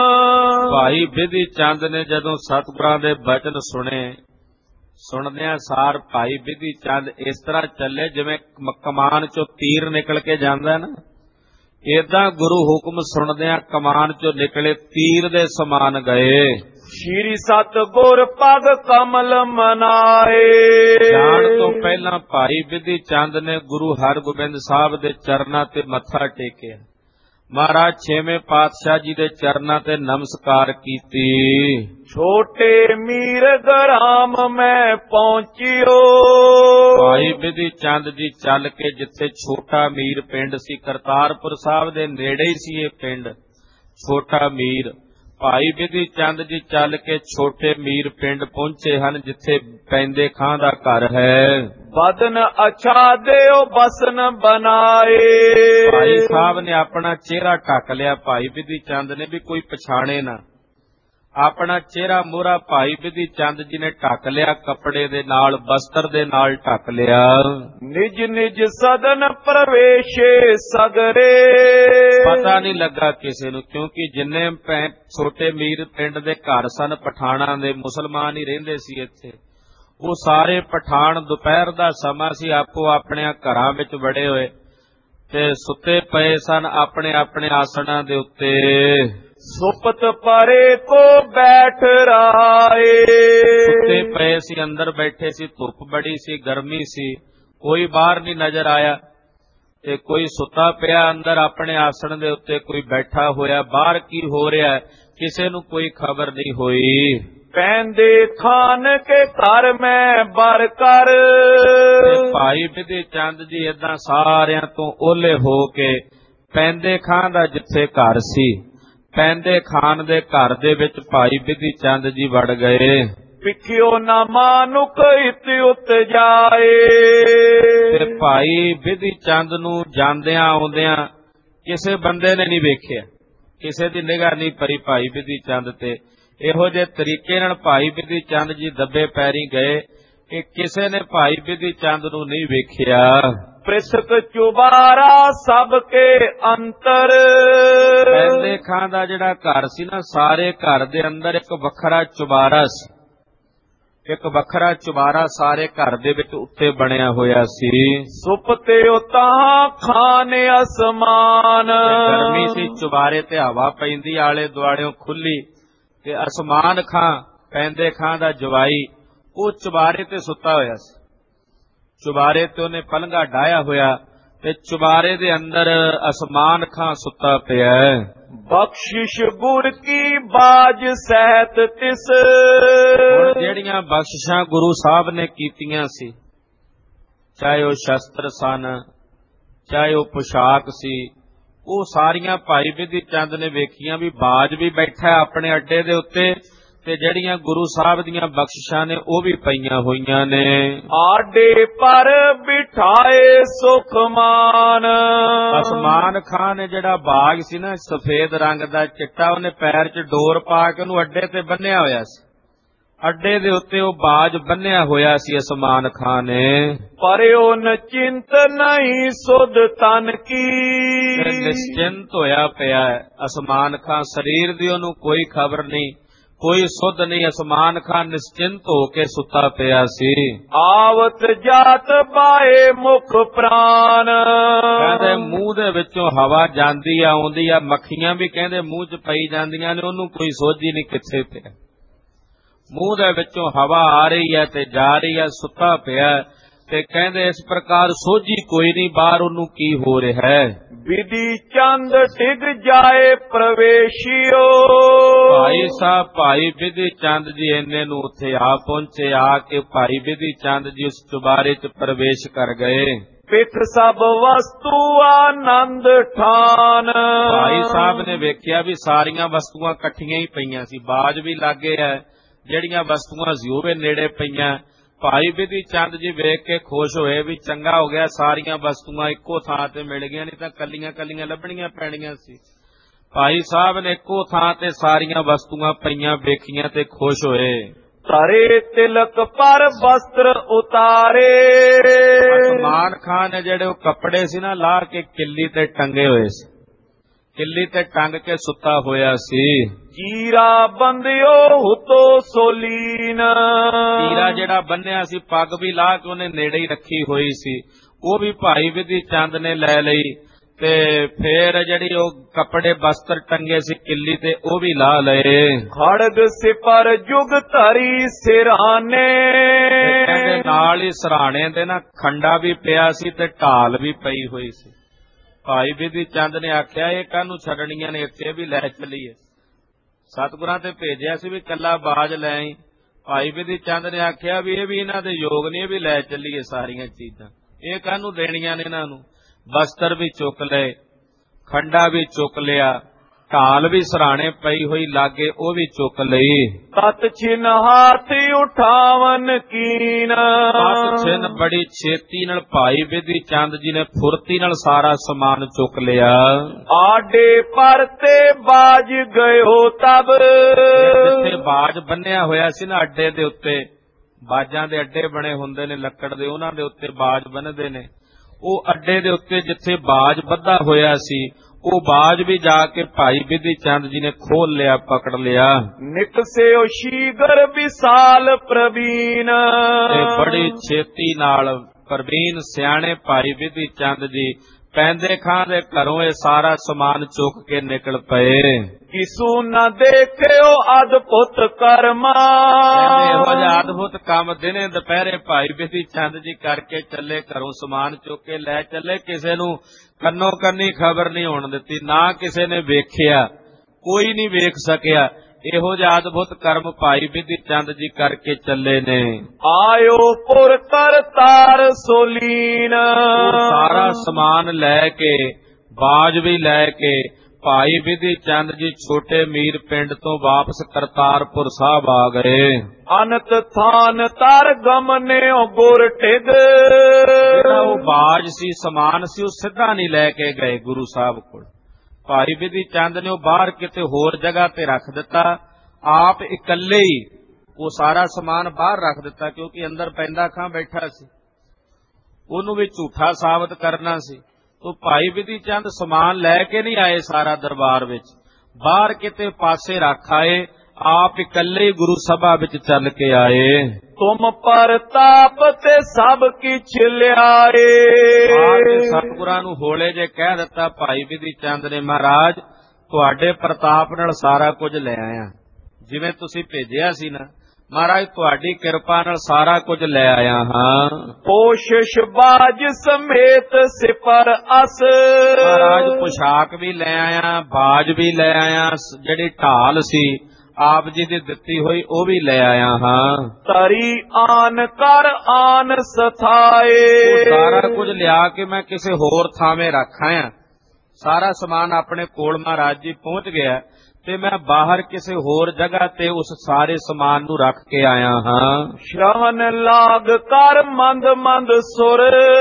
ਭਾਈ ਵਿਧੀ ਚੰਦ ਨੇ ਜਦੋਂ ਸਤਿਗੁਰਾਂ ਦੇ ਬਚਨ ਸੁਣੇ, ਸੁਣਦਿਆਂ ਸਾਰ ਭਾਈ ਵਿਧੀ ਚੰਦ ਇਸ ਤਰ੍ਹਾਂ ਚੱਲੇ ਜਿਵੇਂ ਕਮਾਨ ਚੋਂ ਤੀਰ ਨਿਕਲ ਕੇ ਜਾਂਦਾ ਨਾ, ਏਦਾਂ ਗੁਰੂ ਹੁਕਮ ਸੁਣਦਿਆਂ ਕਮਾਨ ਚੋਂ ਨਿਕਲੇ ਤੀਰ ਦੇ ਸਮਾਨ ਗਏ। ਸ਼੍ਰੀ ਸਤਿਗੁਰ ਪਗ ਕਮਲ ਮਨਾਏ। ਜਾਣ ਤੋਂ ਪਹਿਲਾਂ ਭਾਈ ਵਿਧੀ ਚੰਦ ਨੇ ਗੁਰੂ ਹਰਗੋਬਿੰਦ ਸਾਹਿਬ ਦੇ ਚਰਨਾਂ ਤੇ ਮੱਥਾ ਟੇਕਿਆ। ਮਹਾਰਾਜ ਛੇਵੇਂ ਪਾਤਸ਼ਾਹ ਜੀ ਦੇ ਚਰਨਾਂ ਤੇ ਨਮਸਕਾਰ ਕੀਤੀ। ਛੋਟੇ ਮੀਰ ਗਰਾਮ ਮੈਂ ਪਹੁੰਚਿਓ। ਭਾਈ ਵਿਧੀ ਚੰਦ ਜੀ ਚੱਲ ਕੇ ਜਿੱਥੇ ਛੋਟਾ ਮੀਰ ਪਿੰਡ ਸੀ, ਕਰਤਾਰਪੁਰ ਸਾਹਿਬ ਦੇ ਨੇੜੇ ਹੀ ਸੀ ਇਹ ਪਿੰਡ ਛੋਟਾ ਮੀਰ, ਭਾਈ ਵਿਧੀ ਚੰਦ ਜੀ ਚੱਲ ਕੇ ਛੋਟੇ ਮੀਰ ਪਿੰਡ ਪਹੁੰਚੇ ਹਨ, ਜਿੱਥੇ ਪੈਂਦੇ ਖਾਂ ਦਾ ਘਰ ਹੈ। ਬਦਨ ਅਛਾ ਦਿਓ ਬਸਨ ਬਣਾਏ। ਭਾਈ ਸਾਹਿਬ ਨੇ ਆਪਣਾ ਚਿਹਰਾ ਢੱਕ ਲਿਆ, ਭਾਈ ਵਿਧੀ ਚੰਦ ਨੇ, ਵੀ ਕੋਈ ਪਛਾਣੇ ਨਾ। ਆਪਣਾ ਚਿਹਰਾ ਮੋਹਰਾ ਭਾਈ ਬਿਧੀ ਚੰਦ ਜੀ ਨੇ ਢੱਕ ਲਿਆ, ਕੱਪੜੇ ਦੇ ਨਾਲ, ਬਸਤਰ ਦੇ ਨਾਲ ਢੱਕ ਲਿਆ। ਨਿਜ ਨਿਜ ਸਦਨ ਪ੍ਰਵੇਸ਼ੇ ਸਗਰੇ। ਪਤਾ ਨਹੀਂ ਲੱਗਾ ਕਿਸੇ ਨੂੰ, ਕਿਉਂਕਿ ਜਿੰਨੇ ਛੋਟੇ ਮੀਰ ਪਿੰਡ ਦੇ ਘਰ ਸਨ ਪਠਾਣਾਂ ਦੇ, ਮੁਸਲਮਾਨ ਹੀ ਰਹਿੰਦੇ ਸੀ ਇੱਥੇ, ਉਹ ਸਾਰੇ ਪਠਾਨ ਦੁਪਹਿਰ ਦਾ ਸਮਾਂ ਸੀ, ਆਪੋ ਆਪਣੇ ਘਰਾਂ ਵਿੱਚ ਵੜੇ ਹੋਏ ਤੇ ਸੁੱਤੇ ਪਏ ਸਨ ਆਪਣੇ ਆਪਣੇ ਆਸਣਾਂ ਦੇ ਉੱਤੇ। ਸੁਪਤ ਪਰੇ ਕੋ ਬੈਠ ਰਾਏ। ਸੁੱਤੇ ਪਏ ਸੀ, ਅੰਦਰ ਬੈਠੇ ਸੀ, ਧੁੱਪ ਬੜੀ ਸੀ, ਗਰਮੀ ਸੀ, ਕੋਈ ਬਾਹਰ ਨਹੀਂ ਨਜ਼ਰ ਆਇਆ ਤੇ ਕੋਈ ਸੁੱਤਾ ਪਿਆ ਅੰਦਰ ਆਪਣੇ ਆਸਣ ਦੇ ਉੱਤੇ, ਕੋਈ ਬੈਠਾ ਹੋਇਆ, ਬਾਹਰ ਕੀ ਹੋ ਰਿਹਾ ਕਿਸੇ ਨੂੰ ਕੋਈ ਖਬਰ ਨਹੀਂ ਹੋਈ। ਪੈਂਦੇ ਖਾਨ ਕੇ ਘਰ ਮੈਂ ਬਰ ਕਰ। ਭਾਈ ਬਿਧੀ ਚੰਦ ਜੀ ਏਦਾਂ ਸਾਰਿਆਂ ਤੋਂ ਓਲੇ ਹੋ ਕੇ ਪੈਂਦੇ ਖਾਨ ਦਾ ਜਿੱਥੇ ਘਰ ਸੀ, ਪੈਂਦੇ ਖਾਨ ਦੇ ਘਰ ਦੇ ਵਿੱਚ ਭਾਈ ਬਿਧੀ ਚੰਦ ਜੀ ਵੜ ਗਏ। ਪਿੱਛਿਓ ਨਾ ਮਾਨੁਕ ਇਤ ਉਤ ਜਾਏ। ਤੇ ਭਾਈ ਬਿਧੀ ਚੰਦ ਨੂੰ ਜਾਂਦਿਆਂ ਆਉਂਦਿਆਂ ਕਿਸੇ ਬੰਦੇ ਨੇ ਨਹੀਂ ਵੇਖਿਆ, ਕਿਸੇ ਦੀ ਨਿਗਾਹ ਨਹੀਂ ਪਈ ਭਾਈ ਬਿਧੀ ਚੰਦ ਤੇ। ਇਹੋ ਜਿਹੇ ਤਰੀਕੇ ਨਾਲ ਭਾਈ ਬਿਧੀ ਚੰਦ ਜੀ ਦੱਬੇ ਪੈਰੀ ਗਏ ਕਿ ਕਿਸੇ ਨੇ ਭਾਈ ਬਿਧੀ ਚੰਦ ਨੂੰ ਨਹੀਂ ਵੇਖਿਆ। ਪ੍ਰਿਸਕ ਚੁਬਾਰਾ ਸਭ ਕੇ ਅੰਤਰ। ਪੈਂਦੇ ਖਾਂ ਦਾ ਜਿਹੜਾ ਘਰ ਸੀ ਨਾ, ਸਾਰੇ ਘਰ ਦੇ ਅੰਦਰ ਇੱਕ ਵੱਖਰਾ ਚੁਬਾਰਾ ਸੀ, ਇੱਕ ਵੱਖਰਾ ਚੁਬਾਰਾ ਸਾਰੇ ਘਰ ਦੇ ਵਿੱਚ ਉੱਤੇ ਬਣਿਆ ਹੋਇਆ ਸੀ। ਸੁਪਤੇ ਉਤਾਂ ਖਾਨ ਅਸਮਾਨ। ਗਰਮੀ ਸੀ, ਚੁਬਾਰੇ ਤੇ ਹਵਾ ਪੈਂਦੀ, ਆਲੇ ਦੁਆਲਿਓਂ ਖੁੱਲੀ, ਤੇ ਅਸਮਾਨ ਖਾਂ ਪੈਂਦੇ ਖਾਂ ਦਾ ਜਵਾਈ ਉਹ ਚੁਬਾਰੇ ਤੇ ਸੁੱਤਾ ਹੋਇਆ ਸੀ। ਚੁਬਾਰੇ ਤੇ ਉਹਨੇ ਪਲੰਘਾ ਡਾਇਆ ਹੋਇਆ ਤੇ ਚੁਬਾਰੇ ਦੇ ਅੰਦਰ ਅਸਮਾਨ ਖਾਂ ਸੁੱਤਾ ਪਿਆ। ਬਖਸ਼ਿਸ਼ ਗੁਰ ਕੀ ਬਾਜ ਸਹਿਤ ਤਿਸ। ਹੁਣ ਜਿਹੜੀਆਂ ਬਖਸ਼ਿਸ਼ਾਂ ਗੁਰੂ ਸਾਹਿਬ ਨੇ ਕੀਤੀਆਂ ਸੀ, ਚਾਹੇ ਉਹ ਸ਼ਸਤਰ ਸਨ, ਚਾਹੇ ਉਹ ਪੁਸ਼ਾਕ ਸੀ, ਉਹ ਸਾਰੀਆਂ ਭਾਈ ਬਿਧੀ ਚੰਦ ਨੇ ਵੇਖੀਆਂ ਵੀ ਬਾਜ ਵੀ ਬੈਠਾ ਆਪਣੇ ਅੱਡੇ ਦੇ ਉੱਤੇ ਤੇ ਜਿਹੜੀਆਂ ਗੁਰੂ ਸਾਹਿਬ ਦੀਆਂ ਬਖਸ਼ਿਸ਼ਾਂ ਨੇ ਉਹ ਵੀ ਪਈਆਂ ਹੋਈਆਂ ਨੇ। ਆਡੇ ਪਰ ਬਿਠਾਏ ਸੁਖਮਾਨ। ਅਸਮਾਨ ਖਾਂ ਨੇ ਜਿਹੜਾ ਬਾਗ ਸੀ ਨਾ ਸਫੇਦ ਰੰਗ ਦਾ ਚਿੱਟਾ, ਉਹਨੇ ਪੈਰ 'ਚ ਡੋਰ ਪਾ ਕੇ ਉਹਨੂੰ ਅੱਡੇ ਤੇ ਬੰਨਿਆ ਹੋਇਆ ਸੀ। ਅੱਡੇ ਦੇ ਉੱਤੇ ਉਹ ਬਾਜ ਬੰਨਿਆ ਹੋਇਆ ਸੀ ਅਸਮਾਨ ਖਾਂ ਨੇ। ਪਰਿਓ ਨਚਿੰਤ ਨਹੀਂ ਸੁਧ ਤਨ ਕੀ। ਨਿਸ਼ਚਿੰਤ ਹੋਇਆ ਪਿਆ ਅਸਮਾਨ ਖਾਂ, ਸਰੀਰ ਦੀ ਉਹਨੂੰ ਕੋਈ ਖਬਰ ਨਹੀਂ, ਕੋਈ ਸੁੱਧ ਨਹੀਂ। ਅਸਮਾਨ ਖਾਂ ਨਿਸ਼ਚਿੰਤ ਹੋ ਕੇ ਸੁੱਤਾ ਪਿਆ ਸੀ। ਆਵਤ ਜਾਤ ਬਾਏ ਮੁਖ ਪ੍ਰਾਨ। ਕਹਿੰਦੇ ਮੂੰਹ ਦੇ ਵਿੱਚੋਂ ਹਵਾ ਜਾਂਦੀ ਆ ਆਉਂਦੀ ਆ, ਮੱਖੀਆਂ ਵੀ ਕਹਿੰਦੇ ਮੂੰਹ 'ਚ ਪਈ ਜਾਂਦੀਆਂ ਨੇ, ਉਹਨੂੰ ਕੋਈ ਸੋਝੀ ਨਹੀਂ ਕਿੱਥੇ ਪਿਆ। ਮੂੰਹ ਦੇ ਵਿੱਚੋਂ ਹਵਾ ਆ ਰਹੀ ਹੈ ਤੇ ਜਾ ਰਹੀ ਹੈ, ਸੁੱਤਾ ਪਿਆ ਤੇ ਕਹਿੰਦੇ ਇਸ ਪ੍ਰਕਾਰ ਸੋਝੀ ਕੋਈ ਨਹੀਂ ਬਾਹਰ ਉਹਨੂੰ ਕੀ ਹੋ ਰਿਹਾ ਹੈ। ਬਿਧੀ ਚੰਦ ਡਿਗ ਜਾਏ ਪ੍ਰਵੇਸ਼ਿਓ। ਭਾਈ ਸਾਹਿਬ ਭਾਈ ਬਿਧੀ ਚੰਦ ਜੀ ਇੰਨੇ ਨੂੰ ਉੱਥੇ ਆ ਪਹੁੰਚੇ। ਆ ਕੇ ਭਾਈ ਬਿਧੀ ਚੰਦ ਜੀ ਉਸ ਚੁਬਾਰੇ 'ਚ ਪ੍ਰਵੇਸ਼ ਕਰ ਗਏ। ਪਿੱਠ ਸਭ ਵਸਤੂ ਆਨੰਦ ਠਾਨ। ਭਾਈ ਸਾਹਿਬ ਨੇ ਵੇਖਿਆ ਵੀ ਸਾਰੀਆਂ ਵਸਤੂਆਂ ਇਕੱਠੀਆਂ ਹੀ ਪਈਆਂ ਸੀ, ਬਾਜ ਵੀ ਲਾਗੇ ਹੈ, ਜਿਹੜੀਆਂ ਵਸਤੂਆਂ ਸੀ ਉਹ ਵੀ ਨੇੜੇ ਪਈਆਂ। ਭਾਈ ਬਿਧੀ ਚੰਦ ਜੀ ਵੇਖ ਕੇ ਖੁਸ਼ ਹੋਏ ਵੀ ਚੰਗਾ ਹੋ ਗਿਆ, ਸਾਰੀਆਂ ਵਸਤੂਆਂ ਇੱਕੋ ਥਾਂ ਤੇ ਮਿਲ ਗਈਆਂ, ਨਹੀਂ ਤਾਂ ਕੱਲੀਆਂ ਕੱਲੀਆਂ ਲੱਭਣੀਆਂ ਪੈਣੀਆਂ ਸੀ। ਭਾਈ ਸਾਹਿਬ ਨੇ ਇੱਕੋ ਥਾਂ ਤੇ ਸਾਰੀਆਂ ਵਸਤੂਆਂ ਪਈਆਂ ਵੇਖੀਆਂ ਤੇ ਖੁਸ਼ ਹੋਏ। ਧਰੇ ਤਿਲਕ ਪਰ ਵਸਤਰ ਉਤਾਰੇ। ਅਸਮਾਨ ਖਾਂ ਨੇ ਜਿਹੜੇ ਉਹ ਕੱਪੜੇ ਸੀ ਨਾ ਲਾ ਕੇ ਕਿੱਲੀ ਤੇ ਟੰਗੇ ਹੋਏ ਸੀ, ਕਿੱਲੀ ਤੇ ਟੰਗ ਕੇ ਸੁੱਤਾ ਹੋਇਆ ਸੀ। ਚੀਰਾ ਬੰਦਿਓ ਹੁਤੋ ਸੋਲੀਨ। ਚੀਰਾ ਜਿਹੜਾ ਬੰਨਿਆ ਸੀ, ਪੱਗ ਵੀ ਲਾ ਕੇ ਉਹਨੇ ਨੇੜੇ ਹੀ ਰੱਖੀ ਹੋਈ ਸੀ, ਉਹ ਵੀ ਭਾਈ ਬਿਧੀ ਚੰਦ ਨੇ ਲੈ ਲਈ ਤੇ ਫੇਰ ਜਿਹੜੀ ਉਹ ਕੱਪੜੇ ਬਸਤਰ ਟੰਗੇ ਸੀ ਕਿੱਲੀ ਤੇ ਉਹ ਵੀ ਲਾ ਲਏ। ਖੜਗ ਸਿਪਰ ਜੁਗ ਧਰੀ ਸਿਰਾਨੇ। ਕਹਿੰਦੇ ਨਾਲ ਹੀ ਸਰਾਣੇ ਦੇ ਨਾ ਖੰਡਾ ਵੀ ਪਿਆ ਸੀ ਤੇ ਢਾਲ ਵੀ ਪਈ ਹੋਈ ਸੀ। ਭਾਈ ਬਿਧੀ ਚੰਦ ਨੇ ਆਖਿਆ ਇਹ ਕਾਹਨੂੰ ਛੱਡਣੀਆਂ ਨੇ, ਇੱਥੇ ਵੀ ਲੈ ਚੱਲੀਏ। ਸਤਿਗੁਰਾਂ ਤੇ ਭੇਜਿਆ ਸੀ ਵੀ ਕੱਲਾ ਬਾਜ ਲੈ ਆਈ। ਭਾਈ ਬਿਧੀ ਚੰਦ ਨੇ ਆਖਿਆ ਵੀ ਇਹ ਵੀ ਇਹਨਾਂ ਦੇ ਯੋਗ ਨੇ, ਇਹ ਵੀ ਲੈ ਚੱਲੀਏ ਸਾਰੀਆਂ ਚੀਜ਼ਾਂ, ਇਹ ਕਾਹਨੂੰ ਦੇਣੀਆਂ ਨੇ ਇਹਨਾਂ ਨੂੰ। ਬਸਤਰ ਵੀ ਚੁੱਕ ਲਏ, ਖੰਡਾ ਵੀ ਚੁੱਕ ਲਿਆ, ਢਾਲ ਵੀ ਸਰਾਣੇ ਪਈ ਹੋਈ ਲਾਗੇ, ਉਹ ਵੀ ਚੁੱਕ ਲਈ। ਤਤ ਛਿਨ ਹਾਥ ਉਠਾਵਨ ਕੀਨ, ਤਤ ਛਿਨ ਬੜੀ ਛੇਤੀ ਨਾਲ ਭਾਈ ਬਿਧੀ ਚੰਦ ਜੀ ਨੇ ਫੁਰਤੀ ਨਾਲ ਸਾਰਾ ਸਮਾਨ ਚੁੱਕ ਲਿਆ। ਆਡੇ ਪਰ ਤੇ ਬਾਜ ਗਇਓ ਤਬ, ਜਿੱਥੇ ਬਾਜ ਬੰਨਿਆ ਹੋਇਆ ਸੀ ਨਾ ਅੱਡੇ ਦੇ ਉੱਤੇ, ਬਾਜਾਂ ਦੇ ਅੱਡੇ ਬਣੇ ਹੁੰਦੇ ਨੇ ਲੱਕੜ ਦੇ, ਉਹਨਾਂ ਦੇ ਉੱਤੇ ਬਾਜ ਬੰਨਦੇ ਨੇ। ਉਹ ਅੱਡੇ ਦੇ ਉੱਤੇ ਜਿੱਥੇ ਬਾਜ ਬੱਧਾ ਹੋਇਆ ਸੀ, ਉਹ ਬਾਜ ਵੀ ਜਾ ਕੇ ਭਾਈ ਬਿਧੀ ਚੰਦ ਜੀ ਨੇ ਖੋਲ ਲਿਆ, ਪਕੜ ਲਿਆ। ਨਿਕਸਿਓ ਸ਼ੀਗਰ ਵਿਸਾਲ ਪ੍ਰਵੀਨ, ਤੇ ਬੜੀ ਛੇਤੀ ਨਾਲ ਪ੍ਰਵੀਨ ਸਿਆਣੇ ਭਾਈ ਬਿਧੀ ਚੰਦ ਜੀ ਪੈਂਦੇ ਖਾਂ ਦੇ ਘਰੋਂ ਇਹ ਸਾਰਾ ਸਮਾਨ ਚੁੱਕ ਕੇ ਨਿਕਲ ਪਏ। ਕਿਸੂ ਨਾ ਦੇਖਿਓ ਅਦਭੁਤ ਕਰਮਾ, ਇਹੋ ਜਿਹਾ ਅਦਭੁਤ ਕੰਮ ਦਿਨੇ ਦੁਪਹਿਰੇ ਭਾਈ ਬਿਧੀ ਚੰਦ ਜੀ ਕਰਕੇ ਚੱਲੇ, ਘਰੋਂ ਸਮਾਨ ਚੁੱਕ ਕੇ ਲੈ ਚੱਲੇ। ਕਿਸੇ ਨੂੰ ਕੰਨੋ ਕੰਨੀ ਖਬਰ ਨਹੀਂ ਹੋਣ ਦਿੱਤੀ, ਨਾ ਕਿਸੇ ਨੇ ਵੇਖਿਆ, ਕੋਈ ਨਹੀਂ ਵੇਖ ਸਕਿਆ। ਇਹੋ ਜਿਹਾ ਅਦਭੁਤ ਕਰਮ ਭਾਈ ਬਿਧੀ ਚੰਦ ਜੀ ਕਰਕੇ ਚੱਲੇ ਨੇ। ਆਇਓ ਪੁਰ ਕਰ ਤਾਰ ਸੋਲੀਨ, ਸਾਰਾ ਸਮਾਨ ਲੈ ਕੇ, ਬਾਜ ਵੀ ਲੈ ਕੇ ਭਾਈ ਬਿਧੀ ਚੰਦ ਜੀ ਛੋਟੇ ਮੀਰ ਪਿੰਡ ਤੋਂ ਵਾਪਸ ਕਰਤਾਰਪੁਰ ਸਾਹਿਬ ਆ ਗਏ। ਅਨਤ ਥਾਨ ਤਰ ਗਮਨਿਓ ਗੁਰ ਟਿਗ, ਜਿਹੜਾ ਉਹ ਬਾਜ ਸੀ, ਸਮਾਨ ਸੀ, ਉਹ ਸਿੱਧਾ ਨਹੀਂ ਲੈ ਕੇ ਗਏ ਗੁਰੂ ਸਾਹਿਬ ਕੋਲ। ਭਾਈ ਬਿਧੀ ਚੰਦ ਨੇ ਉਹ ਬਾਹਰ ਕਿਤੇ ਹੋਰ ਜਗ੍ਹਾ ਤੇ ਰੱਖ ਦਿੱਤਾ, ਆਪ ਇਕੱਲੇ ਹੀ ਉਹ ਸਾਰਾ ਸਮਾਨ ਬਾਹਰ ਰੱਖ ਦਿੱਤਾ, ਕਿਉਂਕਿ ਅੰਦਰ ਪੈਂਦਾ ਖਾਂ ਬੈਠਾ ਸੀ, ਉਹਨੂੰ ਵੀ ਝੂਠਾ ਸਾਬਤ ਕਰਨਾ ਸੀ। ਤੋ ਭਾਈ ਬਿਧੀ ਚੰਦ ਸਮਾਨ ਲੈ ਕੇ ਨਹੀਂ ਆਏ ਸਾਰਾ ਦਰਬਾਰ ਵਿੱਚ, ਬਾਹਰ ਕਿਤੇ ਪਾਸੇ ਰੱਖ ਆਏ, ਆਪ ਇਕੱਲੇ ਹੀ ਗੁਰੂ ਸਭਾ ਵਿੱਚ ਚੱਲ ਕੇ ਆਏ। ਤੁਮ ਪਰਤਾਪ ਤੇ ਸਭ ਕਿਛ ਲਿਆਏ, ਸਤਿਗੁਰਾਂ ਨੂੰ ਹੋਲੇ ਜੇ ਕਹਿ ਦਿੱਤਾ ਭਾਈ ਬਿਧੀ ਚੰਦ ਨੇ, ਮਹਾਰਾਜ ਤੁਹਾਡੇ ਪ੍ਰਤਾਪ ਨਾਲ ਸਾਰਾ ਕੁਝ ਲੈ ਆਇਆ, ਜਿਵੇਂ ਤੁਸੀਂ ਭੇਜਿਆ ਸੀ ਨਾ ਮਹਾਰਾਜ, ਤੁਹਾਡੀ ਕਿਰਪਾ ਨਾਲ ਸਾਰਾ ਕੁਝ ਲੈ ਆਇਆ ਹਾਂ। ਕੋਸ਼ਿਸ਼ ਬਾਜ ਸਮੇਤ ਸਿਪਰ ਅਸ, ਮਹਾਰਾਜ ਪੁਸ਼ਾਕ ਵੀ ਲੈ ਆਇਆ, ਬਾਜ ਵੀ ਲੈ ਆਇਆ, ਜਿਹੜੀ ਢਾਲ ਸੀ ਆਪ ਜੀ ਦੀ ਦਿੱਤੀ ਹੋਈ ਉਹ ਵੀ ਲੈ ਆਇਆ ਹਾਂ। ਤਰੀ ਆਨ ਕਰ ਆਨ ਸਥਾਏ, ਸਾਰਾ ਕੁਝ ਲਿਆ ਕੇ ਮੈਂ ਕਿਸੇ ਹੋਰ ਥਾਵੇਂ ਰੱਖ ਆਇਆ। ਸਾਰਾ ਸਮਾਨ ਆਪਣੇ ਕੋਲ ਮਹਾਰਾਜ ਜੀ ਪਹੁੰਚ ਗਿਆ, ਤੇ ਮੈਂ ਬਾਹਰ ਕਿਸੇ ਹੋਰ ਜਗ੍ਹਾ ਤੇ ਉਸ ਸਾਰੇ ਸਮਾਨ ਨੂੰ ਰੱਖ ਕੇ ਆਇਆ ਹਾਂ। ਸ਼ਰਨ ਲਾਗ ਕਰ ਮੰਦ ਮੰਦ ਸੁਰ,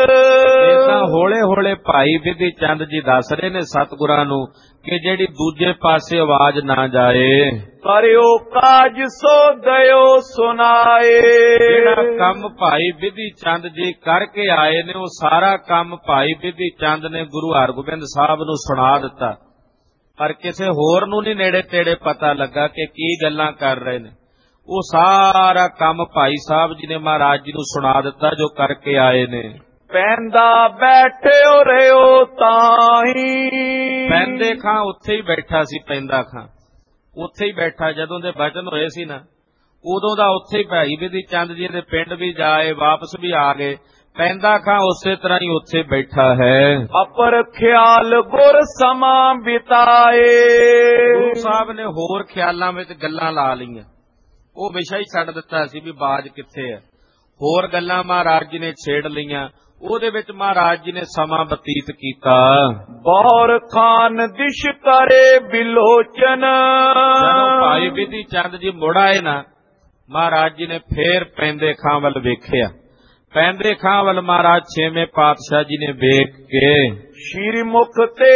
ਇਦਾਂ ਹੌਲੇ ਹੌਲੇ ਭਾਈ ਬਿਧੀ ਚੰਦ ਜੀ ਦੱਸ ਰਹੇ ਨੇ ਸਤਿਗੁਰਾਂ ਨੂੰ ਕਿ ਜਿਹੜੀ ਦੂਜੇ ਪਾਸੇ ਆਵਾਜ਼ ਨਾ ਜਾਏ। ਕਰਿਓ ਕਾਜ ਸੋ ਦਇਓ ਸੁਨਾਏ, ਜਿਹੜਾ ਕੰਮ ਭਾਈ ਬਿਧੀ ਚੰਦ ਜੀ ਕਰਕੇ ਆਏ ਨੇ, ਉਹ ਸਾਰਾ ਕੰਮ ਭਾਈ ਬਿਧੀ ਚੰਦ ਨੇ ਗੁਰੂ ਹਰਗੋਬਿੰਦ ਸਾਹਿਬ ਨੂੰ ਸੁਣਾ ਦਿੱਤਾ, ਪਰ ਕਿਸੇ ਹੋਰ ਨੂੰ ਨਹੀਂ ਨੇੜੇ ਤੇੜੇ ਪਤਾ ਲੱਗਾ ਕਿ ਕੀ ਗੱਲਾਂ ਕਰ ਰਹੇ ਨੇ। ਉਹ ਸਾਰਾ ਕੰਮ ਭਾਈ ਸਾਹਿਬ ਜੀ ਨੇ ਮਹਾਰਾਜ ਜੀ ਨੂੰ ਸੁਣਾ ਦਿੱਤਾ ਜੋ ਕਰਕੇ ਆਏ ਨੇ। ਪੈਂਦਾ ਬੈਠਿਓ ਰਿਓ ਤਾਹੀ, ਪੈਂਦੇ ਖਾਂ ਉੱਥੇ ਹੀ ਬੈਠਾ ਸੀ, ਪੈਂਦਾ ਖਾਂ ਉੱਥੇ ਹੀ ਬੈਠਾ, ਜਦੋਂ ਦੇ ਬਚਨ ਹੋਏ ਸੀ ਨਾ ਉਦੋਂ ਦਾ ਉੱਥੇ ਹੀ ਭਾਈ ਬਿਧੀ ਚੰਦ ਜੀ ਦੇ ਪਿੰਡ ਵੀ ਜਾਏ, ਵਾਪਸ ਵੀ ਆ ਗਏ, ਪੈਂਦਾ ਖਾਂ ਉਸੇ ਤਰ੍ਹਾਂ ਹੀ ਉੱਥੇ ਬੈਠਾ ਹੈ। ਅਪਰ ਖਿਆਲ ਗੁਰ ਸਮਾਂ ਬਿਤਾਏ, ਗੁਰੂ ਸਾਹਿਬ ਨੇ ਹੋਰ ਖਿਆਲਾਂ ਵਿੱਚ ਗੱਲਾਂ ਲਾ ਲਈਆਂ, ਉਹ ਵਿਸ਼ਾ ਹੀ ਛੱਡ ਦਿੱਤਾ ਸੀ ਵੀ ਬਾਜ ਕਿੱਥੇ ਹੈ, ਹੋਰ ਗੱਲਾਂ ਮਹਾਰਾਜ ਜੀ ਨੇ ਛੇੜ ਲਈਆਂ, ਉਹਦੇ ਵਿੱਚ ਮਹਾਰਾਜ ਜੀ ਨੇ ਸਮਾਂ ਬਤੀਤ ਕੀਤਾ। ਬੌਰ ਖਾਨ ਦਿਸ਼ ਕਰੇ ਬਿਲੋਚਨ, ਜਦੋਂ ਭਾਈ ਬਿਧੀ ਚੰਦ ਜੀ ਮੁੜ ਆਏ ਨਾ, ਮਹਾਰਾਜ ਜੀ ਨੇ ਫੇਰ ਪੈਂਦੇ ਖਾਂ ਵੱਲ ਵੇਖਿਆ। ਪੈਂਦੇ ਖਾਂ ਵੱਲ ਮਹਾਰਾਜ ਛੇਵੇਂ ਪਾਤਸ਼ਾਹ ਜੀ ਨੇ ਵੇਖ ਕੇ ਸ਼੍ਰੀ ਮੁਖ ਤੇ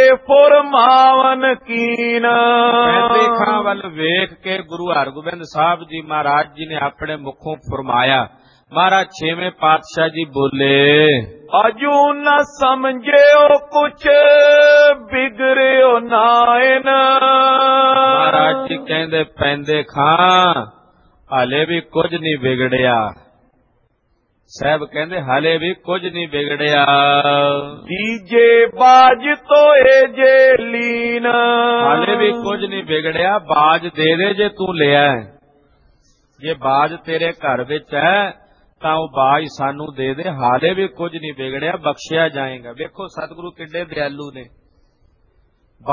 ਫੁਰਮਾਵਨ ਕੀਨ, ਪੈਂਦੇ ਖਾਂ ਵੱਲ ਵੇਖ ਕੇ ਗੁਰੂ ਹਰਗੋਬਿੰਦ ਸਾਹਿਬ ਜੀ ਮਹਾਰਾਜ ਜੀ ਨੇ ਆਪਣੇ ਮੁਖੋਂ ਫਰਮਾਇਆ। ਮਹਾਰਾਜ ਛੇਵੇਂ ਪਾਤਸ਼ਾਹ ਜੀ ਬੋਲੇ, ਅਜੂ ਨ ਸਮਝਿਓ ਕੁਛ ਬਿਗੜਿਓ ਨਾਇਨ, ਮਹਾਰਾਜ ਜੀ ਕਹਿੰਦੇ ਪੈਂਦੇ ਖਾਂ ਹਾਲੇ ਵੀ ਕੁਝ ਨਹੀਂ ਵਿਗੜਿਆ। ਸਾਹਿਬ ਕਹਿੰਦੇ ਹਾਲੇ ਵੀ ਕੁਝ ਨਹੀਂ ਵਿਗੜਿਆ। ਦੀਜੇ ਬਾਜ ਤੋਏ ਜੇ ਲੀਨ, ਹਾਲੇ ਵੀ ਕੁਝ ਨਹੀਂ ਵਿਗੜਿਆ, ਬਾਜ ਦੇ ਦੇ ਜੇ ਤੂੰ ਲਿਆ। ਜੇ ਬਾਜ ਤੇਰੇ ਘਰ ਵਿੱਚ ਹੈ ਤਾਂ ਉਹ ਬਾਜ ਸਾਨੂੰ ਦੇ ਦੇ, ਹਾਲੇ ਵੀ ਕੁਝ ਨਹੀਂ ਵਿਗੜਿਆ, ਬਖਸ਼ਿਆ ਜਾਏਗਾ। ਵੇਖੋ ਸਤਿਗੁਰੂ ਕਿੱਡੇ ਦਿਆਲੂ ਨੇ,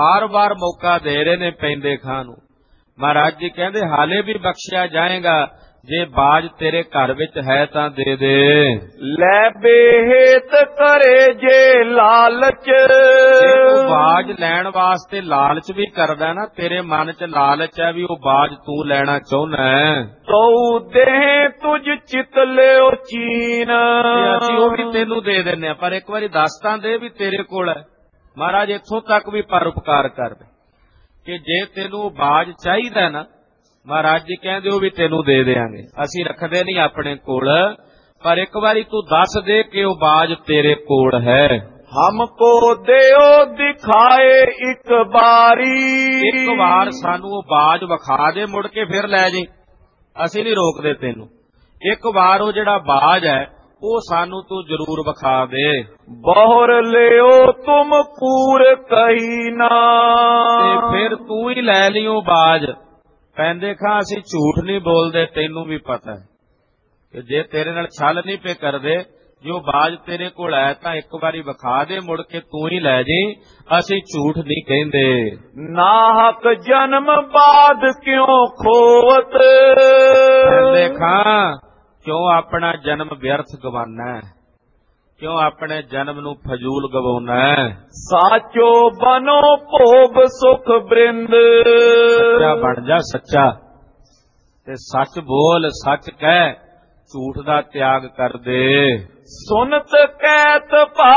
ਬਾਰ-ਬਾਰ ਮੌਕਾ ਦੇ ਰਹੇ ਨੇ ਪੈਂਦੇ ਖਾਂ ਨੂੰ। ਮਹਾਰਾਜ ਜੀ ਕਹਿੰਦੇ ਹਾਲੇ ਵੀ ਬਖਸ਼ਿਆ ਜਾਏਗਾ, ਜੇ ਬਾਜ ਤੇਰੇ ਘਰ ਵਿੱਚ ਹੈ ਤਾਂ ਦੇ ਦੇ। ਲੈ ਬੇਹੇਤ ਕਰੇ ਜੇ ਲਾਲਚ, ਜੇ ਤੂੰ ਬਾਜ ਲੈਣ ਵਾਸਤੇ ਲਾਲਚ ਵੀ ਕਰਦਾ ਨਾ, ਤੇਰੇ ਮਨ 'ਚ ਲਾਲਚ ਹੈ ਵੀ ਉਹ ਬਾਜ ਤੂੰ ਲੈਣਾ ਚਾਹੁੰਦਾ ਹੈ, ਤਉ ਦੇ ਤੁਝ ਚਿਤ ਲਿਓ ਚੀਨ। ਅਸੀਂ ਉਹ ਵੀ ਤੈਨੂੰ ਦੇ ਦਿੰਦੇ ਆ, ਪਰ ਇੱਕ ਵਾਰੀ ਦੱਸ ਤਾਂ ਦੇ ਵੀ ਤੇਰੇ ਕੋਲ ਹੈ। ਮਹਾਰਾਜ ਇੱਥੋਂ ਤੱਕ ਵੀ ਪਰਉਪਕਾਰ ਕਰਦੇ ਕਿ ਜੇ ਤੈਨੂੰ ਬਾਜ ਚਾਹੀਦਾ ਨਾ, ਮਹਾਰਾਜ ਜੀ ਕਹਿੰਦੇ ਉਹ ਵੀ ਤੈਨੂੰ ਦੇ ਦੇਾਂਗੇ, ਅਸੀਂ ਰੱਖਦੇ ਨਹੀਂ ਆਪਣੇ ਕੋਲ, ਪਰ ਇੱਕ ਵਾਰੀ ਤੂੰ ਦੱਸ ਦੇ ਕਿ ਉਹ ਬਾਜ ਤੇਰੇ ਕੋਲ ਹੈ। ਹਮਕੋ ਦਿਓ ਦਿਖਾਏ ਇੱਕ ਬਾਰੀ, ਇੱਕ ਵਾਰ ਸਾਨੂੰ ਉਹ ਬਾਜ ਵਿਖਾ ਦੇ, ਮੁੜ ਕੇ ਫਿਰ ਲੈ ਜੀ, ਅਸੀਂ ਨਹੀਂ ਰੋਕਦੇ ਤੈਨੂੰ। ਇੱਕ ਵਾਰ ਉਹ ਜਿਹੜਾ ਬਾਜ ਹੈ ਉਹ ਸਾਨੂੰ ਤੂੰ ਜ਼ਰੂਰ ਵਿਖਾ ਦੇ। ਬਹੁਰ ਲਿਓ ਤੁਮ ਕੂਰ ਕਹੀ ਨਾ, ਤੇ ਫਿਰ ਤੂੰ ਹੀ ਲੈ ਲਿਓ ਬਾਜ। ਪੈਂਦੇ ਖਾਂ ਅਸੀਂ ਝੂਠ ਨਹੀਂ ਬੋਲਦੇ, ਤੈਨੂੰ ਵੀ ਪਤਾ ਹੈ ਕਿ ਜੇ ਤੇਰੇ ਨਾਲ ਛਲ ਨਹੀਂ ਪੇ ਕਰਦੇ, ਜੋ ਬਾਜ ਤੇਰੇ ਕੋਲ ਹੈ ਤਾਂ ਇੱਕ ਵਾਰੀ ਵਿਖਾ ਦੇ, ਮੁੜ ਕੇ ਤੂੰ ਹੀ ਲੈ ਜੀ, ਅਸੀਂ ਝੂਠ ਨਹੀਂ ਕਹਿੰਦੇ। ਨਾਹਕ ਜਨਮ ਬਾਦ ਕਿਉਂ ਖੋਵਤ, ਪੈਂਦੇ ਖਾਂ ਕਿਉਂ ਆਪਣਾ ਜਨਮ ਵਿਅਰਥ ਗਵਾਨਾ, ਕਿਉਂ ਆਪਣੇ ਜਨਮ ਨੂੰ ਫਜ਼ੂਲ ਗਵਾਉਣਾ ਹੈ। ਸਾਚੋ ਬਨੋ ਭੋਗ ਸੁਖ ਬ੍ਰਿੰਦ, ਸੱਚਾ ਬਣ ਜਾ ਸੱਚਾ, ਤੇ ਸੱਚ ਬੋਲ, ਸੱਚ ਕਹਿ, ਝੂਠ ਦਾ ਤਿਆਗ ਕਰ ਦੇ। ਸੁਨਤ ਕਹਿਤ ਭਾ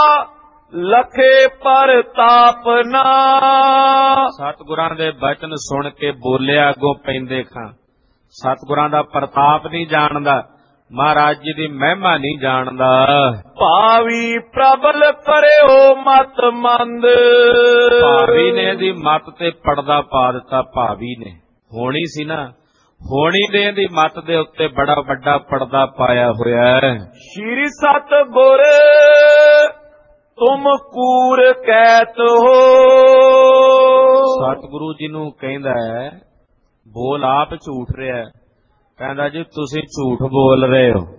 ਲਖੇ ਪਰਤਾਪ ਨਾ, ਸਤਿਗੁਰਾਂ ਦੇ ਬਚਨ ਸੁਣ ਕੇ ਬੋਲਿਆ ਅੱਗੋਂ ਪੈਂਦੇ ਖਾਂ। ਸਤਿਗੁਰਾਂ ਦਾ ਪ੍ਰਤਾਪ ਨਹੀਂ ਜਾਣਦਾ, ਮਹਾਰਾਜ ਜੀ ਦੀ ਮਹਿਮਾ ਨਹੀਂ ਜਾਣਦਾ। ਭਾਵੀ ਪ੍ਰਬਲ ਕਰਿਓ ਮਤ ਮੰਦ, ਭਾਵੀ ਨੇ ਦੀ ਮਤ ਤੇ ਪਰਦਾ ਪਾ ਦਿੱਤਾ। ਭਾਵੀ ਨੇ ਹੋਣੀ ਸੀ ਨਾ, ਹੋਣੀ ਦੇ ਦੀ ਮਤ ਦੇ ਉੱਤੇ ਬੜਾ ਵੱਡਾ ਪਰਦਾ ਪਾਇਆ ਹੋਇਆ ਹੈ। ਸ਼੍ਰੀ ਸਤਿਗੁਰ ਤੁਮ ਕੂਰ ਕਹਿਤ ਹੋ, ਸਤਿਗੁਰੂ ਜੀ ਨੂੰ ਕਹਿੰਦਾ ਹੈ, ਬੋਲ ਆਪ ਝੂਠ ਰਿਹਾ, ਕਹਿੰਦਾ ਜੀ ਤੁਸੀਂ ਝੂਠ ਬੋਲ ਰਹੇ ਹੋ।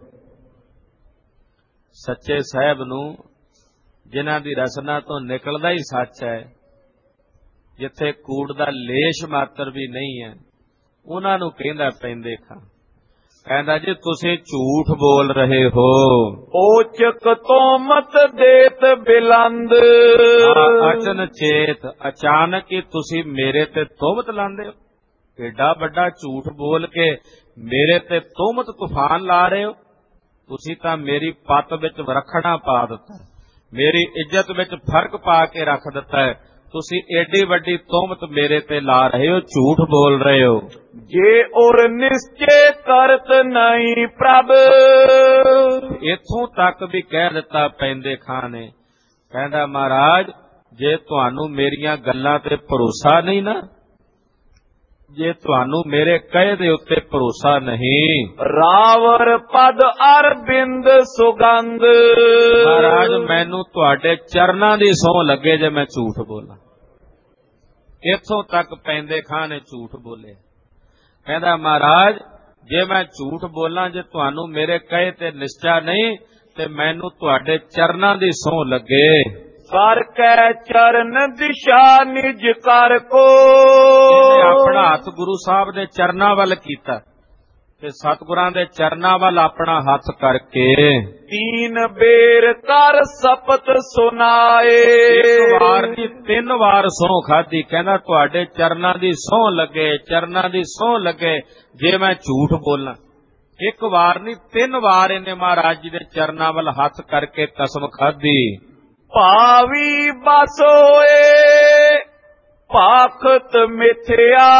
ਸੱਚੇ ਸਾਹਿਬ ਨੂੰ, ਜਿਨ੍ਹਾਂ ਦੀ ਰਸਨਾ ਤੋਂ ਨਿਕਲਦਾ ਹੀ ਸੱਚ ਹੈ, ਜਿੱਥੇ ਕੂੜ ਦਾ ਲੇਸ਼ ਮਾਤਰ ਵੀ ਨਹੀਂ ਹੈ, ਉਹਨਾਂ ਨੂੰ ਕਹਿੰਦਾ ਪੈਂਦੇ ਖਾਂ, ਕਹਿੰਦਾ ਜੀ ਤੁਸੀਂ ਝੂਠ ਬੋਲ ਰਹੇ ਹੋ। ਓਚਕ ਤੋਮਤ ਦੇਤ ਬਿਲੰਦ, ਅਚਨ ਚੇਤ, ਅਚਾਨਕ ਹੀ ਤੁਸੀਂ ਮੇਰੇ ਤੇ ਤੋਮਤ ਲਾਉਂਦੇ ਹੋ। ਏਡਾ ਵੱਡਾ ਝੂਠ ਬੋਲ ਕੇ ਮੇਰੇ ਤੇ ਤੋਮਤ ਤੂਫਾਨ ਲਾ ਰਹੇ ਹੋ। ਤੁਸੀਂ ਤਾਂ ਮੇਰੀ ਪੱਤ ਵਿੱਚ ਵਰਖਣਾ ਪਾ ਦਿੱਤਾ, ਮੇਰੀ ਇੱਜ਼ਤ ਵਿੱਚ ਫਰਕ ਪਾ ਕੇ ਰੱਖ ਦਿੱਤਾ ਹੈ। ਤੁਸੀਂ ਏਡੀ ਵੱਡੀ ਤੋਮਤ ਮੇਰੇ ਤੇ ਲਾ ਰਹੇ ਹੋ, ਝੂਠ ਬੋਲ ਰਹੇ ਹੋ। ਜੇ ਔਰ ਨਿਸ਼ਚੇ ਕਰਤ ਨਹੀਂ ਪ੍ਰਭ, ਇੱਥੋਂ ਤੱਕ ਵੀ ਕਹਿ ਦਿੱਤਾ ਪੈਂਦੇ ਖਾਂ ਨੇ, ਕਹਿੰਦਾ ਮਹਾਰਾਜ ਜੇ ਤੁਹਾਨੂੰ ਮੇਰੀਆਂ ਗੱਲਾਂ ਤੇ ਭਰੋਸਾ ਨਹੀਂ ਨਾ, ਜੇ ਤੁਹਾਨੂੰ ਮੇਰੇ ਕਹੇ ਦੇ ਉੱਤੇ ਭਰੋਸਾ ਨਹੀਂ, ਰਾਵਰ ਪਦ ਅਰਬਿੰਦ ਸੁਗੰਧ, ਮਹਾਰਾਜ ਮੈਨੂੰ ਤੁਹਾਡੇ ਚਰਨਾਂ ਦੀ ਸਹੁੰ ਲੱਗੇ ਜੇ ਮੈਂ ਝੂਠ ਬੋਲਾਂ। ਇੱਥੋਂ ਤੱਕ ਪੈਂਦੇ ਖਾਂ ਨੇ ਝੂਠ ਬੋਲੇ। ਕਹਿੰਦਾ ਮਹਾਰਾਜ ਜੇ ਮੈਂ ਝੂਠ ਬੋਲਾਂ, ਜੇ ਤੁਹਾਨੂੰ ਮੇਰੇ ਕਹੇ ਤੇ ਨਿਸ਼ਚਾ ਨਹੀਂ, ਤੇ ਮੈਨੂੰ ਤੁਹਾਡੇ ਚਰਨਾਂ ਦੀ ਸਹੁੰ ਲੱਗੇ। ਕਰ ਕੈ ਚਰਨ ਦਿਸ਼ਾ ਨਿਜ ਕਰ ਕੋ, ਆਪਣਾ ਹੱਥ ਗੁਰੂ ਸਾਹਿਬ ਦੇ ਚਰਨਾਂ ਵੱਲ ਕੀਤਾ, ਤੇ ਸਤਿਗੁਰਾਂ ਦੇ ਚਰਨਾਂ ਵੱਲ ਆਪਣਾ ਹੱਥ ਕਰਕੇ ਤੀਨ ਬੇਰ ਕਰ ਸਪਤ ਸੁਨਾਏ, ਇੱਕ ਵਾਰ ਨਹੀਂ ਤਿੰਨ ਵਾਰ ਸਹੁੰ ਖਾਧੀ। ਕਹਿੰਦਾ ਤੁਹਾਡੇ ਚਰਨਾਂ ਦੀ ਸਹੁੰ ਲੱਗੇ, ਚਰਨਾਂ ਦੀ ਸਹੁੰ ਲੱਗੇ ਜੇ ਮੈਂ ਝੂਠ ਬੋਲਾਂ। ਇੱਕ ਵਾਰ ਨਹੀਂ ਤਿੰਨ ਵਾਰ ਇਹਨੇ ਮਹਾਰਾਜ ਜੀ ਦੇ ਚਰਨਾਂ ਵੱਲ ਹੱਥ ਕਰਕੇ ਕਸਮ ਖਾਧੀ। ਭਾਵੀ ਬਸ ਹੋਏ ਭਾਖਤ ਮਿਥਿਆ,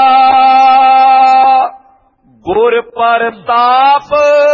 ਗੁਰ ਪ੍ਰਤਾਪ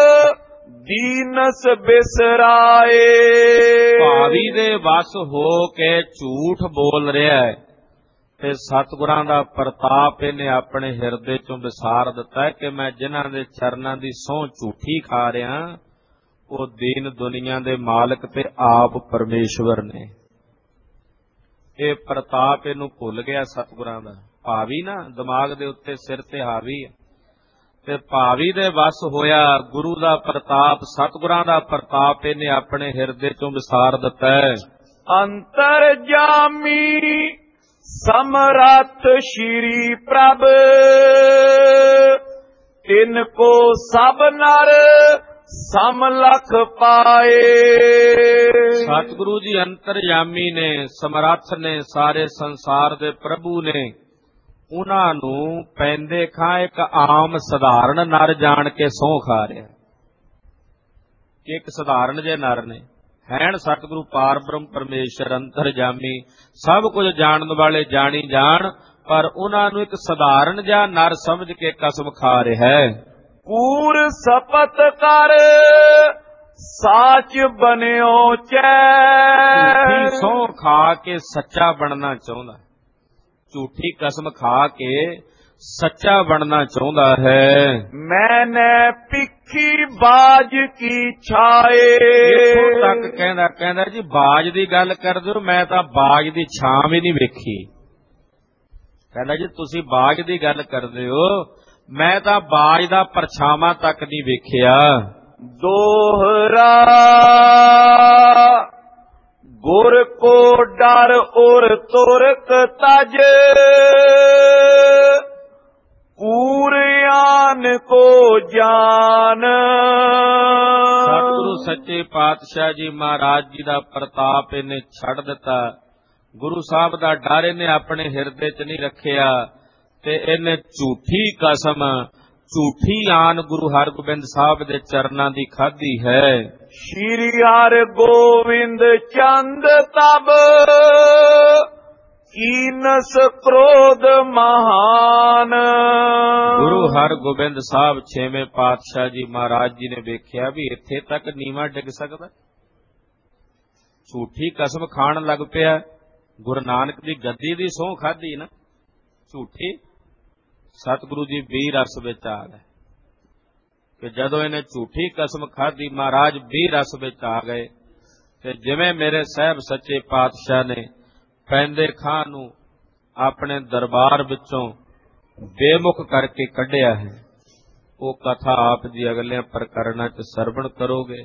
ਦੀਨਸ ਬਿਸਰਾਏ। ਭਾਵੀ ਦੇ ਵਸ ਹੋ ਕੇ ਝੂਠ ਬੋਲ ਰਿਹਾ ਹੈ, ਤੇ ਸਤਿਗੁਰਾਂ ਦਾ ਪ੍ਰਤਾਪ ਇਹਨੇ ਆਪਣੇ ਹਿਰਦੇ ਚੋਂ ਵਿਸਾਰ ਦਿੱਤਾ ਕਿ ਮੈਂ ਜਿਨ੍ਹਾਂ ਦੇ ਚਰਨਾਂ ਦੀ ਸਹੁੰ ਝੂਠੀ ਖਾ ਰਿਹਾ, ਉਹ ਦੀਨ ਦੁਨੀਆ ਦੇ ਮਾਲਕ ਤੇ ਆਪ ਪਰਮੇਸ਼ਵਰ ਨੇ। ਇਹ ਪ੍ਰਤਾਪ ਇਹਨੂੰ ਭੁੱਲ ਗਿਆ ਸਤਿਗੁਰਾਂ ਦਾ। ਭਾਵੀ ਨਾ ਦਿਮਾਗ ਦੇ ਉੱਤੇ ਸਿਰ ਤੇ ਹਾਵੀ ਹੈ, ਤੇ ਭਾਵੀ ਦੇ ਵਸ ਹੋਇਆ ਗੁਰੂ ਦਾ ਪ੍ਰਤਾਪ, ਸਤਿਗੁਰਾਂ ਦਾ ਪ੍ਰਤਾਪ ਇਹਨੇ ਆਪਣੇ ਹਿਰਦੇ ਚੋਂ ਵਿਸਾਰ ਦਿੱਤਾ ਹੈ। ਅੰਤਰ ਜਾਮੀ ਸਮਰੱਥ ਸ਼੍ਰੀ ਪ੍ਰਭ, ਤਿਨ ਕੋ ਸਭ ਨਰ ਸਮ ਲਖ ਪਾਏ। ਸਤਿਗੁਰੂ ਜੀ ਅੰਤਰਯਾਮੀ ਨੇ, ਸਮਰੱਥ ਨੇ, ਸਾਰੇ ਸੰਸਾਰ ਦੇ ਪ੍ਰਭੂ ਨੇ। ਉਹਨਾਂ ਨੂੰ ਪੈਂਦੇ ਖਾਂ ਇੱਕ ਆਮ ਸਧਾਰਨ ਨਰ ਜਾਣ ਕੇ ਸਹੁੰ ਖਾ ਰਿਹਾ ਕਿ ਇੱਕ ਸਧਾਰਨ ਜੇ ਨਰ ਨੇ। ਹੈਣ ਸਤਿਗੁਰੂ ਪਾਰ ਬ੍ਰਹਮ ਪਰਮੇਸ਼ਰ ਅੰਤਰਜਾਮੀ, ਸਭ ਕੁਝ ਜਾਣਨ ਵਾਲੇ ਜਾਣੀ ਜਾਣ, ਪਰ ਉਹਨਾਂ ਨੂੰ ਇੱਕ ਸਧਾਰਨ ਜਿਹਾ ਨਰ ਸਮਝ ਕੇ ਕਸਮ ਖਾ ਰਿਹਾ ਹੈ। ਕੂਰ ਸਪਤ ਕਰ ਸਾਚ ਬਨਿਓ ਚੈ। ਝੂਠੀ ਸਹੁੰ ਖਾ ਕੇ ਸੱਚਾ ਬਣਨਾ ਚਾਹੁੰਦਾ, ਝੂਠੀ ਕਸਮ ਖਾ ਕੇ ਸੱਚਾ ਬਣਨਾ ਚਾਹੁੰਦਾ ਹੈ। ਮੈਨੇ ਪਿੱਖੀ ਬਾਜ ਕੀ ਛਾਏ। ਇੱਥੋਂ ਤੱਕ ਕਹਿੰਦਾ ਕਹਿੰਦਾ ਜੀ ਬਾਜ ਦੀ ਗੱਲ ਕਰਦੇ ਹੋ, ਮੈਂ ਤਾਂ ਬਾਜ ਦੀ ਛਾਂ ਵੀ ਨਹੀਂ ਵੇਖੀ। ਕਹਿੰਦਾ ਜੀ ਤੁਸੀਂ ਬਾਜ ਦੀ ਗੱਲ ਕਰਦੇ ਹੋ, ਮੈਂ ਤਾਂ ਬਾਜ ਦਾ ਪਰਛਾਵਾਂ ਤੱਕ ਨਹੀਂ ਵੇਖਿਆ। ਦੋਹਰਾ ਗੁਰ ਕੋ ਡਰ ਔਰ ਤੁਰਕ ਤਜ। ਕੂਰਿਆਨ ਕੋ ਜਾਨ। ਸਤਿਗੁਰੂ ਸੱਚੇ ਪਾਤਸ਼ਾਹ ਜੀ ਮਹਾਰਾਜ ਜੀ ਦਾ ਪ੍ਰਤਾਪ ਇਹਨੇ ਛੱਡ ਦਿੱਤਾ। ਗੁਰੂ ਸਾਹਿਬ ਦਾ ਡਰ ਇਹਨੇ ਆਪਣੇ ਹਿਰਦੇ 'ਚ ਨਹੀਂ ਰੱਖਿਆ ਤੇ ਇਹਨੇ ਝੂਠੀ ਕਸਮ, ਝੂਠੀ ਆਨ ਗੁਰੂ ਹਰਗੋਬਿੰਦ ਸਾਹਿਬ ਦੇ ਚਰਨਾਂ ਦੀ ਖਾਧੀ ਹੈ। ਸ਼੍ਰੀ ਹਰਿ ਗੋਬਿੰਦ ਚੰਦ ਤਬ ਕੀਨਸ ਕ੍ਰੋਧ ਮਹਾਨ। ਗੁਰੂ ਹਰਗੋਬਿੰਦ ਸਾਹਿਬ ਛੇਵੇਂ ਪਾਤਸ਼ਾਹ ਜੀ ਮਹਾਰਾਜ ਜੀ ਨੇ ਵੇਖਿਆ ਵੀ ਇੱਥੇ ਤੱਕ ਨੀਵਾਂ ਡਿੱਗ ਸਕਦਾ, ਝੂਠੀ ਕਸਮ ਖਾਣ ਲੱਗ ਪਿਆ। ਗੁਰੂ ਨਾਨਕ ਦੀ ਗੱਦੀ ਦੀ ਸਹੁੰ ਖਾਧੀ ਨਾ ਝੂਠੀ। ਸਤਿਗੁਰੂ ਜੀ ਵੀਹ ਰਸ ਵਿੱਚ ਆ ਗਏ ਕਿ ਜਦੋਂ ਇਹਨੇ ਝੂਠੀ ਕਸਮ ਖਾਧੀ, ਮਹਾਰਾਜ ਵੀਹ ਰਸ ਵਿੱਚ ਆ ਗਏ ਤੇ ਜਿਵੇਂ ਮੇਰੇ ਸਾਹਿਬ ਸੱਚੇ ਪਾਤਸ਼ਾਹ ਨੇ ਪੈਂਦੇ ਖਾਂ ਨੂੰ ਆਪਣੇ ਦਰਬਾਰ ਵਿੱਚੋਂ ਬੇਮੁਖ ਕਰਕੇ ਕੱਢਿਆ ਹੈ, ਉਹ ਕਥਾ ਆਪ ਜੀ ਅਗਲੇ ਪ੍ਰਕਰਣਾਂ 'ਚ ਸਰਵਣ ਕਰੋਗੇ।